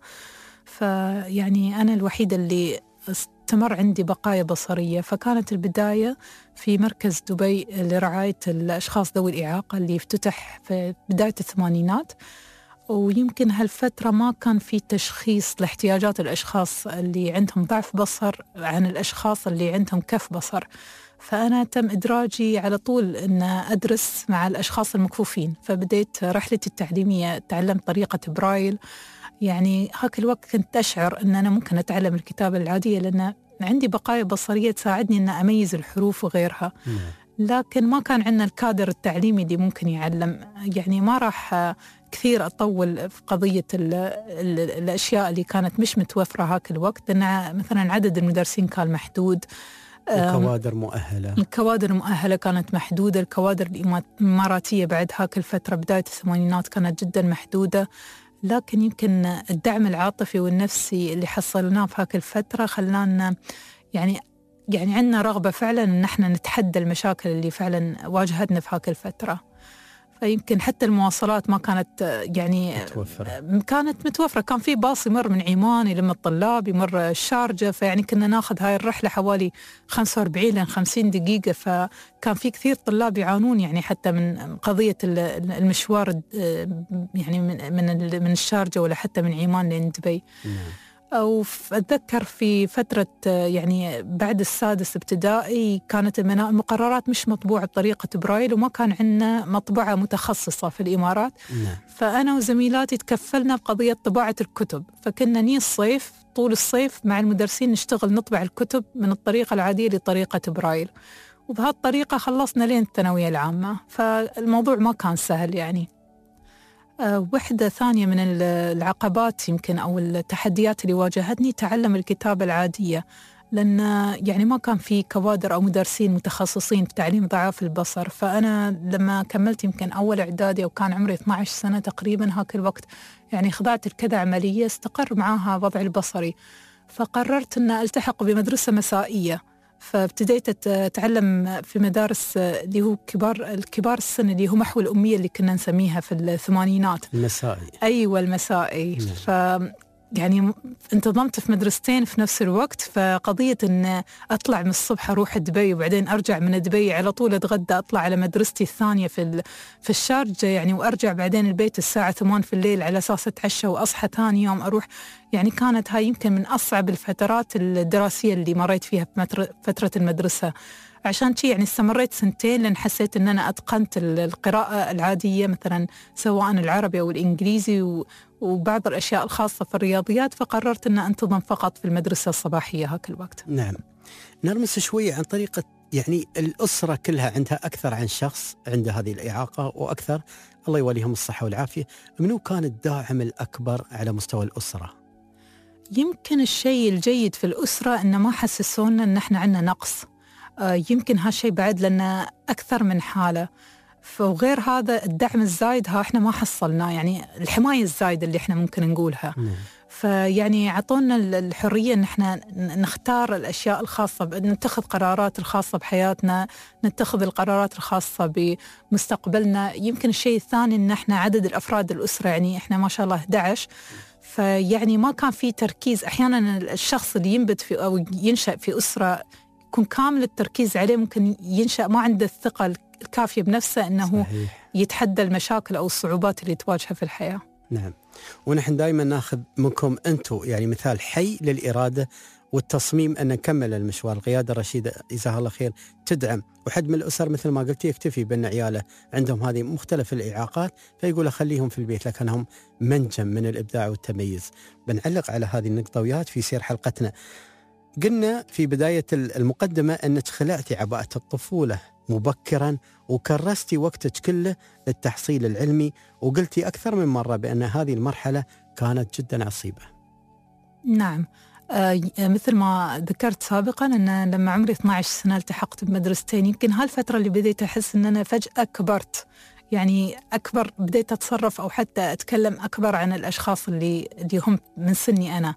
فيعني أنا الوحيدة اللي استمر عندي بقايا بصرية. فكانت البداية في مركز دبي لرعاية الأشخاص ذوي الإعاقة اللي افتتح في بداية الثمانينات، ويمكن هالفترة ما كان في تشخيص لاحتياجات الأشخاص اللي عندهم ضعف بصر عن الأشخاص اللي عندهم كف بصر. فأنا تم إدراجي على طول أن أدرس مع الأشخاص المكفوفين، فبديت رحلتي التعليمية. تعلمت طريقة برايل، يعني هاك الوقت كنت أشعر أن أنا ممكن أتعلم الكتابة العادية لأن عندي بقايا بصرية تساعدني أن أميز الحروف وغيرها، لكن ما كان عندنا الكادر التعليمي اللي ممكن يعلم. يعني ما راح كثير أطول في قضية ال ال الأشياء اللي كانت مش متوفرة هاك الوقت، لأن مثلا عدد المدرسين كان محدود، الكوادر مؤهلة الكوادر المؤهلة كانت محدودة، الكوادر الإماراتية بعد هاك الفترة بداية الثمانينات كانت جدا محدودة. لكن يمكن الدعم العاطفي والنفسي اللي حصلناه في هاك الفترة خلانا يعني يعني عندنا رغبة فعلا أن احنا نتحدى المشاكل اللي فعلا واجهتنا في هاك الفترة. فيمكن حتى المواصلات ما كانت يعني متوفرة. كانت متوفرة، كان في باص يمر من عمان يلم الطلاب، يمر الشارجة، فيعني كنا ناخذ هاي الرحلة حوالي خمسة وأربعين إلى خمسين دقيقة، فكان في كثير طلاب يعانون يعني حتى من قضية المشوار يعني من من من الشارجة ولا حتى من عمان لين دبي. وأتذكر في فترة يعني بعد السادس ابتدائي كانت المقررات مش مطبوعة بطريقة برايل، وما كان عندنا مطبعة متخصصة في الإمارات. نعم. فأنا وزميلاتي تكفلنا بقضية طباعة الكتب، فكنا ني الصيف طول الصيف مع المدرسين نشتغل نطبع الكتب من الطريقة العادية لطريقة برايل، وبهالطريقة خلصنا لين الثانوية العامة. فالموضوع ما كان سهل يعني. أه وحدة ثانية من العقبات يمكن أو التحديات اللي واجهتني تعلم الكتابة العادية، لأن يعني ما كان في كوادر أو مدرسين متخصصين في تعليم ضعاف البصر. فأنا لما كملت يمكن أول إعدادي وكان عمري اثني عشر سنة تقريبا هاك الوقت، يعني خضعت لكذا عملية استقر معاها وضعي البصري، فقررت أن ألتحق بمدرسة مسائية. فابتديت أتعلم في مدارس اللي هو كبار الكبار السن، اللي هو محو الأمية اللي كنا نسميها في الثمانينات، المسائي. أيوة المسائي. ف يعني انتظمت في مدرستين في نفس الوقت، فقضية أن أطلع من الصبح أروح دبي وبعدين أرجع من دبي على طول أتغدى أطلع على مدرستي الثانية في في الشارجة يعني، وأرجع بعدين البيت الساعة ثمانية في الليل على أساس أتعشى وأصحى ثاني يوم أروح. يعني كانت هاي يمكن من أصعب الفترات الدراسية اللي مريت فيها في فترة المدرسة. عشان شي يعني استمريت سنتين لأن حسيت أن أنا أتقنت القراءة العادية مثلا سواء العربي أو الإنجليزي و وبعض الأشياء الخاصة في الرياضيات، فقررت أن أنتظم فقط في المدرسة الصباحية هاك الوقت. نعم. نرمس شوية عن طريقة يعني الأسرة كلها عندها أكثر عن شخص عنده هذه الإعاقة وأكثر، الله يوليهم الصحة والعافية. منو كان الداعم الأكبر على مستوى الأسرة؟ يمكن الشيء الجيد في الأسرة أن ما حسسونا أن احنا عندنا نقص، آه يمكن هالشيء بعد لنا أكثر من حالة. فغير هذا الدعم الزايد ها احنا ما حصلناه، يعني الحماية الزايدة اللي احنا ممكن نقولها. مم. فيعني عطونا الحرية ان احنا نختار الاشياء الخاصة، نتخذ قرارات الخاصة بحياتنا، نتخذ القرارات الخاصة بمستقبلنا. يمكن الشيء الثاني ان احنا عدد الافراد الاسرة، يعني احنا ما شاء الله أحد عشر، فيعني ما كان في تركيز. احيانا الشخص اللي ينبت في او ينشأ في اسرة يكون كامل التركيز عليه ممكن ينشأ ما عنده الثقة الكافية بنفسه أنه صحيح. يتحدى المشاكل أو الصعوبات اللي تواجهها في الحياة. نعم. ونحن دائما ناخذ منكم أنتم يعني مثال حي للإرادة والتصميم أن نكمل المشوار. القيادة الرشيدة جزاها الله خير تدعم، وحد من الأسر مثل ما قلت يكتفي بأن عياله عندهم هذه مختلف الإعاقات فيقول خليهم في البيت، لكنهم منجم من الإبداع والتميز. بنعلق على هذه النقطة وياك في سير حلقتنا. قلنا في بداية المقدمة أنك خلعتي عباءة الطفولة مبكرا وكرستي وقتك كله للتحصيل العلمي، وقلتي أكثر من مرة بأن هذه المرحلة كانت جدا عصيبة. نعم. آه مثل ما ذكرت سابقا أن لما عمري اثني عشر سنة التحقت بمدرستين، يمكن هالفترة اللي بديت أحس أن أنا فجأة كبرت، يعني أكبر، بديت أتصرف أو حتى أتكلم أكبر عن الأشخاص اللي, اللي هم من سني أنا.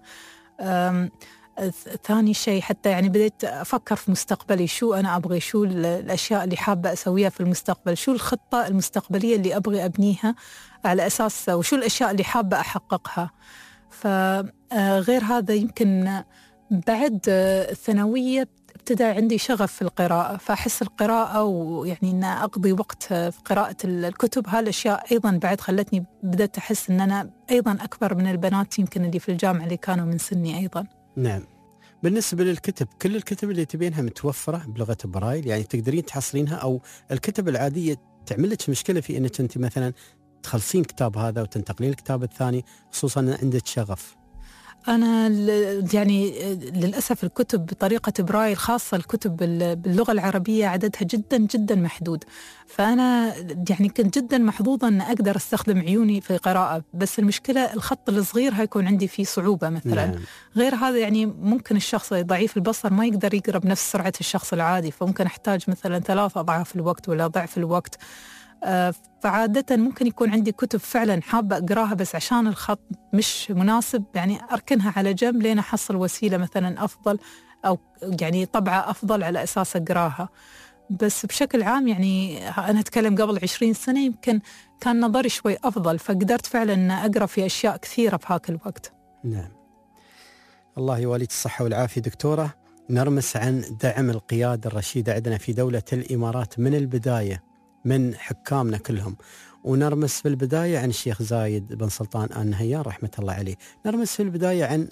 ثاني شيء حتى يعني بديت أفكر في مستقبلي، شو أنا أبغي، شو الأشياء اللي حابة أسويها في المستقبل، شو الخطة المستقبلية اللي أبغي أبنيها على أساس، وشو الأشياء اللي حابة أحققها. فغير هذا يمكن بعد الثانوية ابتدى عندي شغف في القراءة، فأحس القراءة ويعني أن أقضي وقت في قراءة الكتب هالأشياء أيضا بعد خلتني بدأت أحس أن أنا أيضا أكبر من البنات يمكن اللي في الجامعة اللي كانوا من سني أيضا. نعم. بالنسبة للكتب، كل الكتب اللي تبينها متوفرة بلغة برايل، يعني تقدرين تحصلينها، أو الكتب العادية تعمل لك مشكلة في أنك أنت مثلا تخلصين كتاب هذا وتنتقلين الكتاب الثاني، خصوصا أن عندك شغف؟ أنا يعني للأسف الكتب بطريقة برايل خاصة الكتب باللغة العربية عددها جدا جدا محدود، فأنا يعني كنت جدا محظوظة أن أقدر أستخدم عيوني في قراءة، بس المشكلة الخط الصغير هيكون عندي فيه صعوبة مثلا. نعم. غير هذا يعني ممكن الشخص ضعيف البصر ما يقدر يقرأ بنفس سرعة الشخص العادي، فممكن أحتاج مثلا ثلاث أضعاف الوقت ولا ضعف الوقت. فعادة ممكن يكون عندي كتب فعلا حابة أقراها بس عشان الخط مش مناسب يعني أركنها على جنب لين أحصل وسيلة مثلا أفضل أو يعني طبعة أفضل على أساس أقراها. بس بشكل عام يعني أنا أتكلم قبل عشرين سنة يمكن كان نظري شوي أفضل، فقدرت فعلا أن أقرأ في أشياء كثيرة في هاك الوقت. نعم. الله يوليك الصحة والعافية دكتورة. نرمس عن دعم القيادة الرشيدة عندنا في دولة الإمارات من البداية من حكامنا كلهم، ونرمس في البداية عن الشيخ زايد بن سلطان آل نهيان رحمة الله عليه. نرمس في البداية عن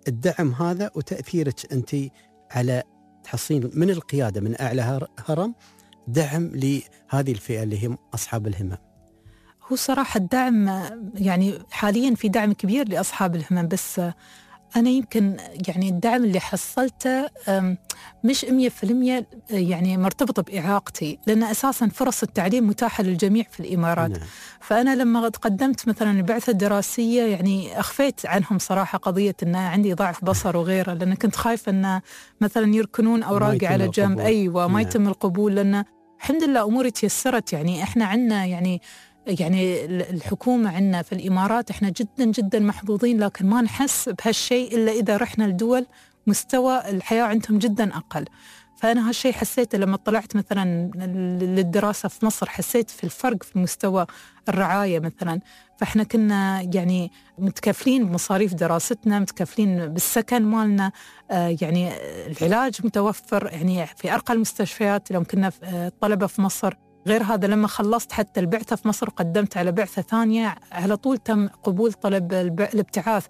الدعم هذا وتأثيرك أنت على تحصين من القيادة من أعلى هرم دعم لهذه الفئة اللي هم أصحاب الهمم. هو صراحة الدعم يعني حاليا في دعم كبير لأصحاب الهمم، بس أنا يمكن يعني الدعم اللي حصلته مش مية في المية يعني مرتبطة بإعاقتي، لأن أساساً فرص التعليم متاحة للجميع في الإمارات. نعم. فأنا لما قدمت مثلاً البعثة الدراسية يعني أخفيت عنهم صراحة قضية أن عندي ضعف بصر وغيره، لأن كنت خايفة أن مثلاً يركنون أوراقي على جنب. أيوة ما يتم القبول، لأن الحمد لله أموري تيسرت. يعني إحنا عنا يعني يعني الحكومة عنا في الإمارات إحنا جدا جدا محظوظين، لكن ما نحس بهالشيء إلا إذا رحنا لدول مستوى الحياة عندهم جدا أقل. فأنا هالشيء حسيته لما طلعت مثلا للدراسة في مصر، حسيت في الفرق في مستوى الرعاية مثلا. فإحنا كنا يعني متكفلين بمصاريف دراستنا، متكفلين بالسكن مالنا، آه يعني العلاج متوفر يعني في أرقى المستشفيات لو كنا طلبة في مصر. غير هذا لما خلصت حتى البعثة في مصر وقدمت على بعثة ثانية، على طول تم قبول طلب الابتعاث.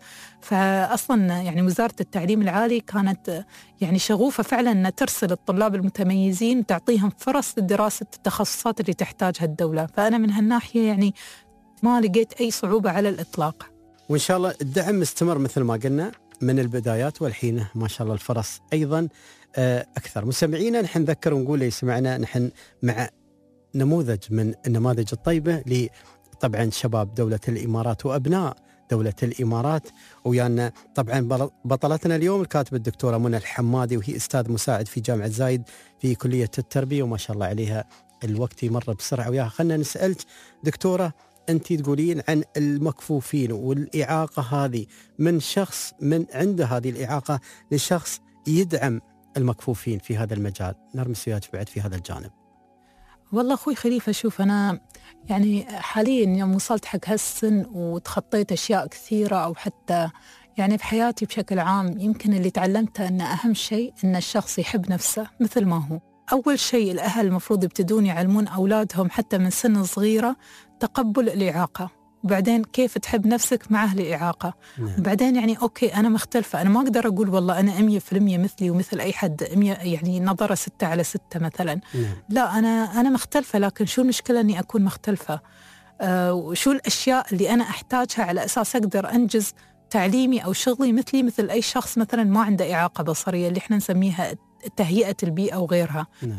فأصلا يعني وزارة التعليم العالي كانت يعني شغوفة فعلا أن ترسل الطلاب المتميزين وتعطيهم فرص لدراسة التخصصات اللي تحتاجها الدولة. فأنا من هالناحية يعني ما لقيت أي صعوبة على الإطلاق. وإن شاء الله الدعم مستمر مثل ما قلنا من البدايات، والحين ما شاء الله الفرص أيضا أكثر. مستمعينا نحن نذكر ونقول لي سمعنا نحن مع نموذج من النماذج الطيبة لطبعا شباب دولة الإمارات وأبناء دولة الإمارات. ويانا طبعا بطلتنا اليوم الكاتبة الدكتورة منى الحمادي، وهي أستاذ مساعد في جامعة زايد في كلية التربية، وما شاء الله عليها الوقت يمر بسرعة وياها. خلنا نسألك دكتورة، أنت تقولين عن المكفوفين والإعاقة هذه من شخص من عنده هذه الإعاقة لشخص يدعم المكفوفين في هذا المجال، نرمس وياك بعد في هذا الجانب. والله أخوي خليفة، شوف أنا يعني حاليا يوم وصلت حق هالسن وتخطيت أشياء كثيرة، أو حتى يعني في حياتي بشكل عام، يمكن اللي تعلمته أن أهم شيء أن الشخص يحب نفسه مثل ما هو. أول شيء الأهل المفروض يبتدون يعلمون أولادهم حتى من سن صغيرة تقبل الإعاقة، وبعدين كيف تحب نفسك مع أهل الإعاقة. نعم. بعدين يعني أوكي أنا مختلفة، أنا ما أقدر أقول والله أنا مية في المية مثلي ومثل أي حد، يعني نظرة ستة على ستة مثلا. نعم. لا أنا أنا مختلفة، لكن شو المشكلة أني أكون مختلفة؟ آه وشو الأشياء اللي أنا أحتاجها على أساس أقدر أنجز تعليمي أو شغلي مثلي مثل أي شخص مثلا ما عنده إعاقة بصرية، اللي إحنا نسميها تهيئة البيئة وغيرها. نعم.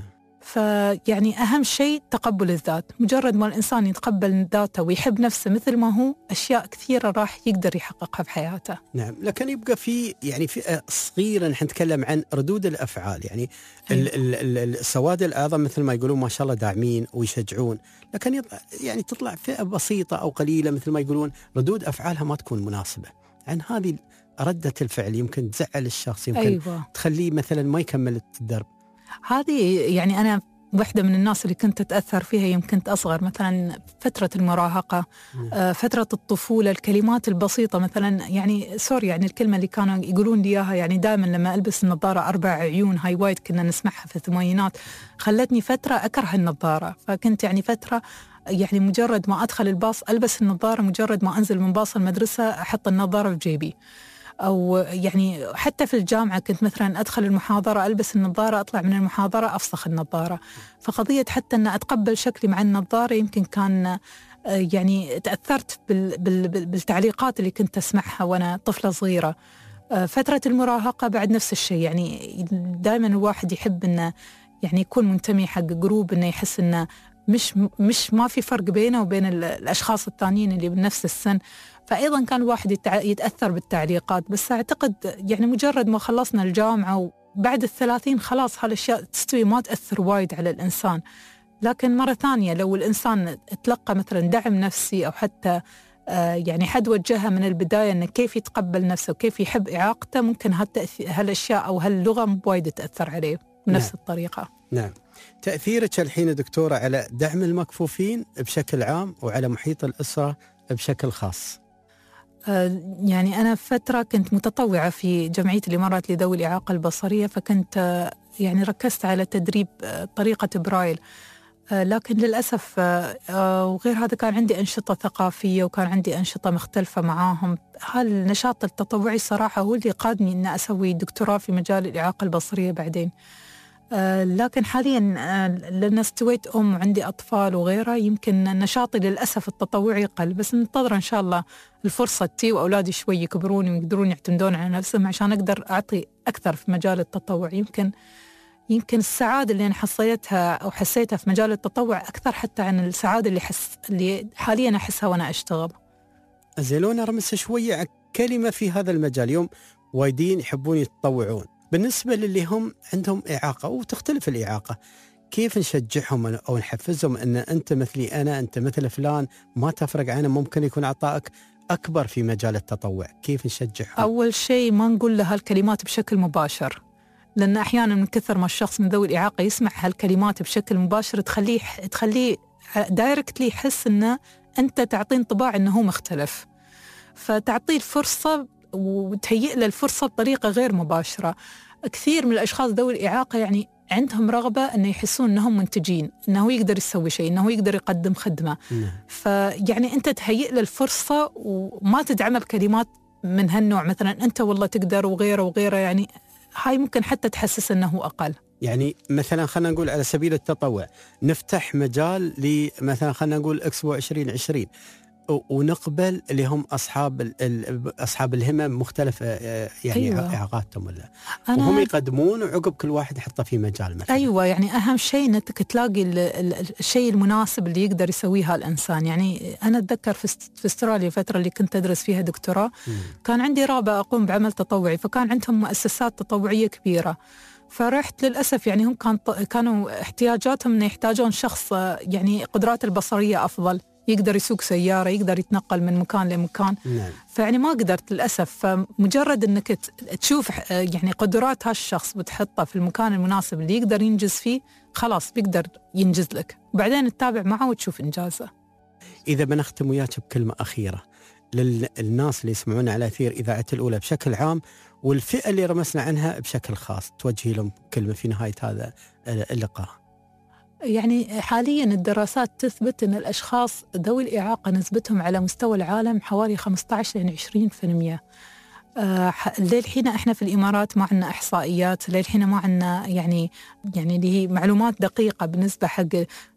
فيعني أهم شيء تقبل الذات. مجرد ما الإنسان يتقبل ذاته ويحب نفسه مثل ما هو، أشياء كثيرة راح يقدر يحققها في حياته. نعم. لكن يبقى في يعني فئة صغيرة نحن نتكلم عن ردود الأفعال، يعني أيوة. السواد الأعظم مثل ما يقولون ما شاء الله داعمين ويشجعون، لكن يعني تطلع فئة بسيطة أو قليلة مثل ما يقولون ردود أفعالها ما تكون مناسبة. عن هذه ردة الفعل يمكن تزعل الشخص، يمكن أيوة. تخليه مثلا ما يكمل الدرب. هذه يعني أنا واحدة من الناس اللي كنت أتأثر فيها يوم كنت أصغر، مثلا فترة المراهقة، آه فترة الطفولة، الكلمات البسيطة مثلا، يعني سوري يعني الكلمة اللي كانوا يقولون لي إياها يعني دائما لما ألبس النظارة أربع عيون، هاي وايد كنا نسمعها في الثمانينات، خلتني فترة أكره النظارة. فكنت يعني فترة يعني مجرد ما أدخل الباص ألبس النظارة، مجرد ما أنزل من باص المدرسة أحط النظارة في جيبي. أو يعني حتى في الجامعة كنت مثلا أدخل المحاضرة ألبس النظارة، أطلع من المحاضرة أفسخ النظارة. فقضية حتى أن أتقبل شكلي مع النظارة يمكن كان يعني تأثرت بالتعليقات اللي كنت أسمعها وأنا طفلة صغيرة. فترة المراهقة بعد نفس الشيء، يعني دائما الواحد يحب أنه يعني يكون منتمي حق جروب، أنه يحس أنه مش مش ما في فرق بينه وبين الأشخاص الثانيين اللي بنفس السن. فأيضا كان الواحد يتأثر بالتعليقات. بس أعتقد يعني مجرد ما خلصنا الجامعة وبعد الثلاثين خلاص هالأشياء تستوي، ما تأثر وايد على الإنسان. لكن مرة ثانية لو الإنسان تلقى مثلا دعم نفسي أو حتى آه يعني حد وجهها من البداية أنه كيف يتقبل نفسه وكيف يحب إعاقته، ممكن هالأشياء أو هاللغة وايد تأثر عليه بنفس نعم. الطريقة. نعم. تأثيرك الحين دكتورة على دعم المكفوفين بشكل عام وعلى محيط الأسرة بشكل خاص؟ يعني أنا فترة كنت متطوعة في جمعية الإمارات لذوي الإعاقة البصرية، فكنت يعني ركزت على تدريب طريقة برايل. لكن للأسف وغير هذا كان عندي أنشطة ثقافية وكان عندي أنشطة مختلفة معاهم. هالنشاط التطوعي صراحة هو اللي قادني أن أسوي دكتوراه في مجال الإعاقة البصرية بعدين. لكن حاليا لأن استويت أم وعندي أطفال وغيرها يمكن نشاطي للأسف التطوعي قل، بس ننتظر إن شاء الله الفرصة تي وأولادي شوي يكبرون ويقدرون يعتمدون على نفسهم عشان أقدر أعطي أكثر في مجال التطوع. يمكن يمكن السعادة اللي أنا حصيتها أو حسيتها في مجال التطوع أكثر حتى عن السعادة اللي حس اللي حاليا أحسها وأنا أشتغل. زيلونا رمس شوية على كلمة في هذا المجال. يوم وايدين يحبون يتطوعون، بالنسبة للي هم عندهم إعاقة وتختلف الإعاقة، كيف نشجعهم أو نحفزهم أن أنت مثلي أنا، أنت مثل فلان، ما تفرق عنه، ممكن يكون عطائك أكبر في مجال التطوع؟ كيف نشجعهم؟ أول شيء ما نقول له هالكلمات بشكل مباشر، لأن أحيانا من كثر ما الشخص من ذوي الإعاقة يسمع هالكلمات بشكل مباشر تخليه تخليه دايركتلي يحس أنه أنت تعطيه انطباع أنه هو مختلف، فتعطيه الفرصة وتهيئ له الفرصة بطريقة غير مباشرة. كثير من الأشخاص ذوي الإعاقة يعني عندهم رغبة أنه يحسون أنهم منتجين، أنه يقدر يسوي شيء، أنه يقدر يقدم خدمة. نعم. فيعني أنت تهيئ له الفرصة وما تدعمه بكلمات من هالنوع، مثلا أنت والله تقدر وغيره وغيره، يعني هاي ممكن حتى تحسس أنه أقل. يعني مثلا خلنا نقول على سبيل التطوع نفتح مجال لمثلا خلنا نقول إكسبو عشرين عشرين ونقبل اللي هم أصحاب أصحاب الهمم مختلف يعني أيوة. إعاقاتهم ولا وهم يقدمون وعقب كل واحد يحطه في مجال مثلا. أيوة، يعني أهم شيء أنك تلاقي الشيء المناسب اللي يقدر يسويها الإنسان. يعني أنا أتذكر في استراليا فترة اللي كنت أدرس فيها دكتوراه كان عندي رغبة أقوم بعمل تطوعي، فكان عندهم مؤسسات تطوعية كبيرة، فرحت للأسف يعني هم كان كانوا احتياجاتهم أن يحتاجون شخص يعني قدرات البصرية أفضل، يقدر يسوق سيارة، يقدر يتنقل من مكان لمكان. نعم. فيعني ما قدرت للأسف. فمجرد أنك تشوف يعني قدرات هالشخص وتحطه في المكان المناسب اللي يقدر ينجز فيه، خلاص بيقدر ينجز لك، وبعدين تتابع معه وتشوف إنجازه. إذا بنختم وياك بكلمة أخيرة للناس اللي يسمعون على أثير إذاعة الأولى بشكل عام والفئة اللي رمسنا عنها بشكل خاص، توجهي لهم كلمة في نهاية هذا اللقاء. يعني حاليا الدراسات تثبت أن الأشخاص ذوي الإعاقة نسبتهم على مستوى العالم حوالي خمسة عشر إلى عشرين بالمئة. آه للحين احنا في الإمارات ما عندنا إحصائيات، للحين ما عندنا يعني يعني اللي هي معلومات دقيقة بالنسبة حق.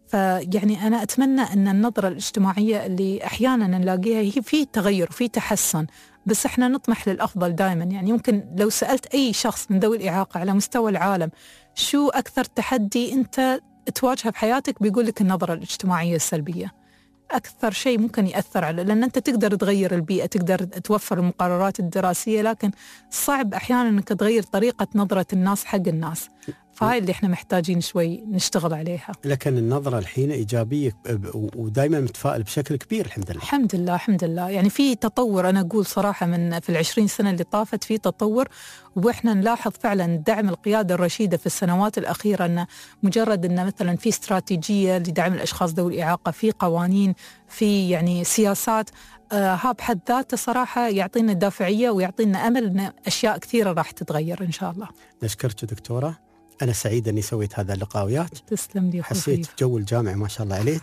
فيعني أنا أتمنى أن النظرة الاجتماعية اللي أحيانا نلاقيها هي في تغير وفي تحسن، بس احنا نطمح للأفضل دائما. يعني يمكن لو سألت أي شخص من ذوي الإعاقة على مستوى العالم شو أكثر تحدي أنت تواجهه بحياتك، بيقول لك النظرة الاجتماعية السلبية أكثر شيء ممكن يأثر على، لأن أنت تقدر تغير البيئة، تقدر توفر المقررات الدراسية، لكن صعب أحيانا أنك تغير طريقة نظرة الناس حق الناس. فهاي اللي احنا محتاجين شوي نشتغل عليها. لكن النظرة الحين إيجابية ودائما متفائل بشكل كبير الحمد لله. الحمد لله الحمد لله. يعني في تطور، أنا أقول صراحة من في العشرين سنة اللي طافت في تطور، وإحنا نلاحظ فعلا دعم القيادة الرشيدة في السنوات الأخيرة، أن مجرد أن مثلا في استراتيجية لدعم الأشخاص ذوي الإعاقة، في قوانين، في يعني سياسات، آه ها بحد ذاته صراحة يعطينا دافعية ويعطينا أمل أن أشياء كثيرة راح تتغير إن شاء الله. نشكرك دكتورة، أنا سعيد أني سويت هذا اللقاء وياك. تسلم لي. حسيت جو الجامعة ما شاء الله عليك.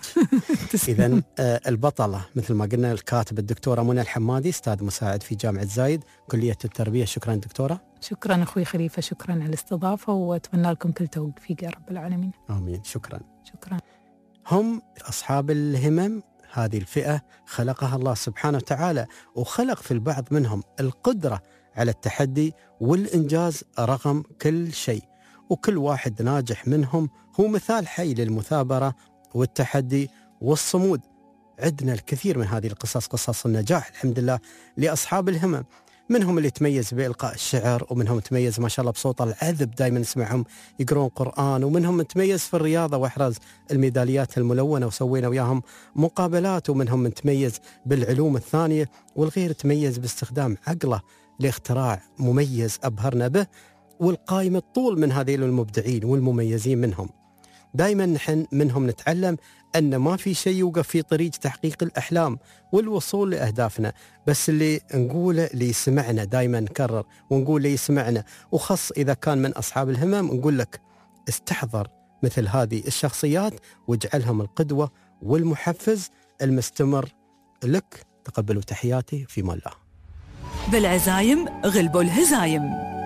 إذن آه البطلة مثل ما قلنا الكاتبة الدكتورة منى الحمادي، أستاذ مساعد في جامعة زايد كلية التربية. شكرا دكتورة. شكرا أخوي خليفة، شكرا على الاستضافة، وأتمنى لكم كل توفيق يا رب العالمين. آمين. شكرا. شكرا. هم أصحاب الهمم، هذه الفئة خلقها الله سبحانه وتعالى، وخلق في البعض منهم القدرة على التحدي والإنجاز رغم كل شيء، وكل واحد ناجح منهم هو مثال حي للمثابرة والتحدي والصمود. عندنا الكثير من هذه القصص، قصص النجاح الحمد لله لأصحاب الهمم، منهم اللي تميز بإلقاء الشعر، ومنهم تميز ما شاء الله بصوت العذب دائما نسمعهم يقرون قرآن، ومنهم تميز في الرياضة وإحراز الميداليات الملونة وسوينا وياهم مقابلات، ومنهم تميز بالعلوم الثانية، والغير تميز باستخدام عقله لاختراع مميز أبهرنا به. والقائمة طول من هذيل المبدعين والمميزين منهم. دائما نحن منهم نتعلم أن ما في شيء يوقف في طريق تحقيق الأحلام والوصول لأهدافنا، بس اللي نقوله اللي يسمعنا دائما نكرر ونقول اللي يسمعنا، وخص إذا كان من أصحاب الهمم نقول لك استحضر مثل هذه الشخصيات واجعلهم القدوة والمحفز المستمر لك. تقبلوا تحياتي في الله. بالعزايم غلبوا الهزايم.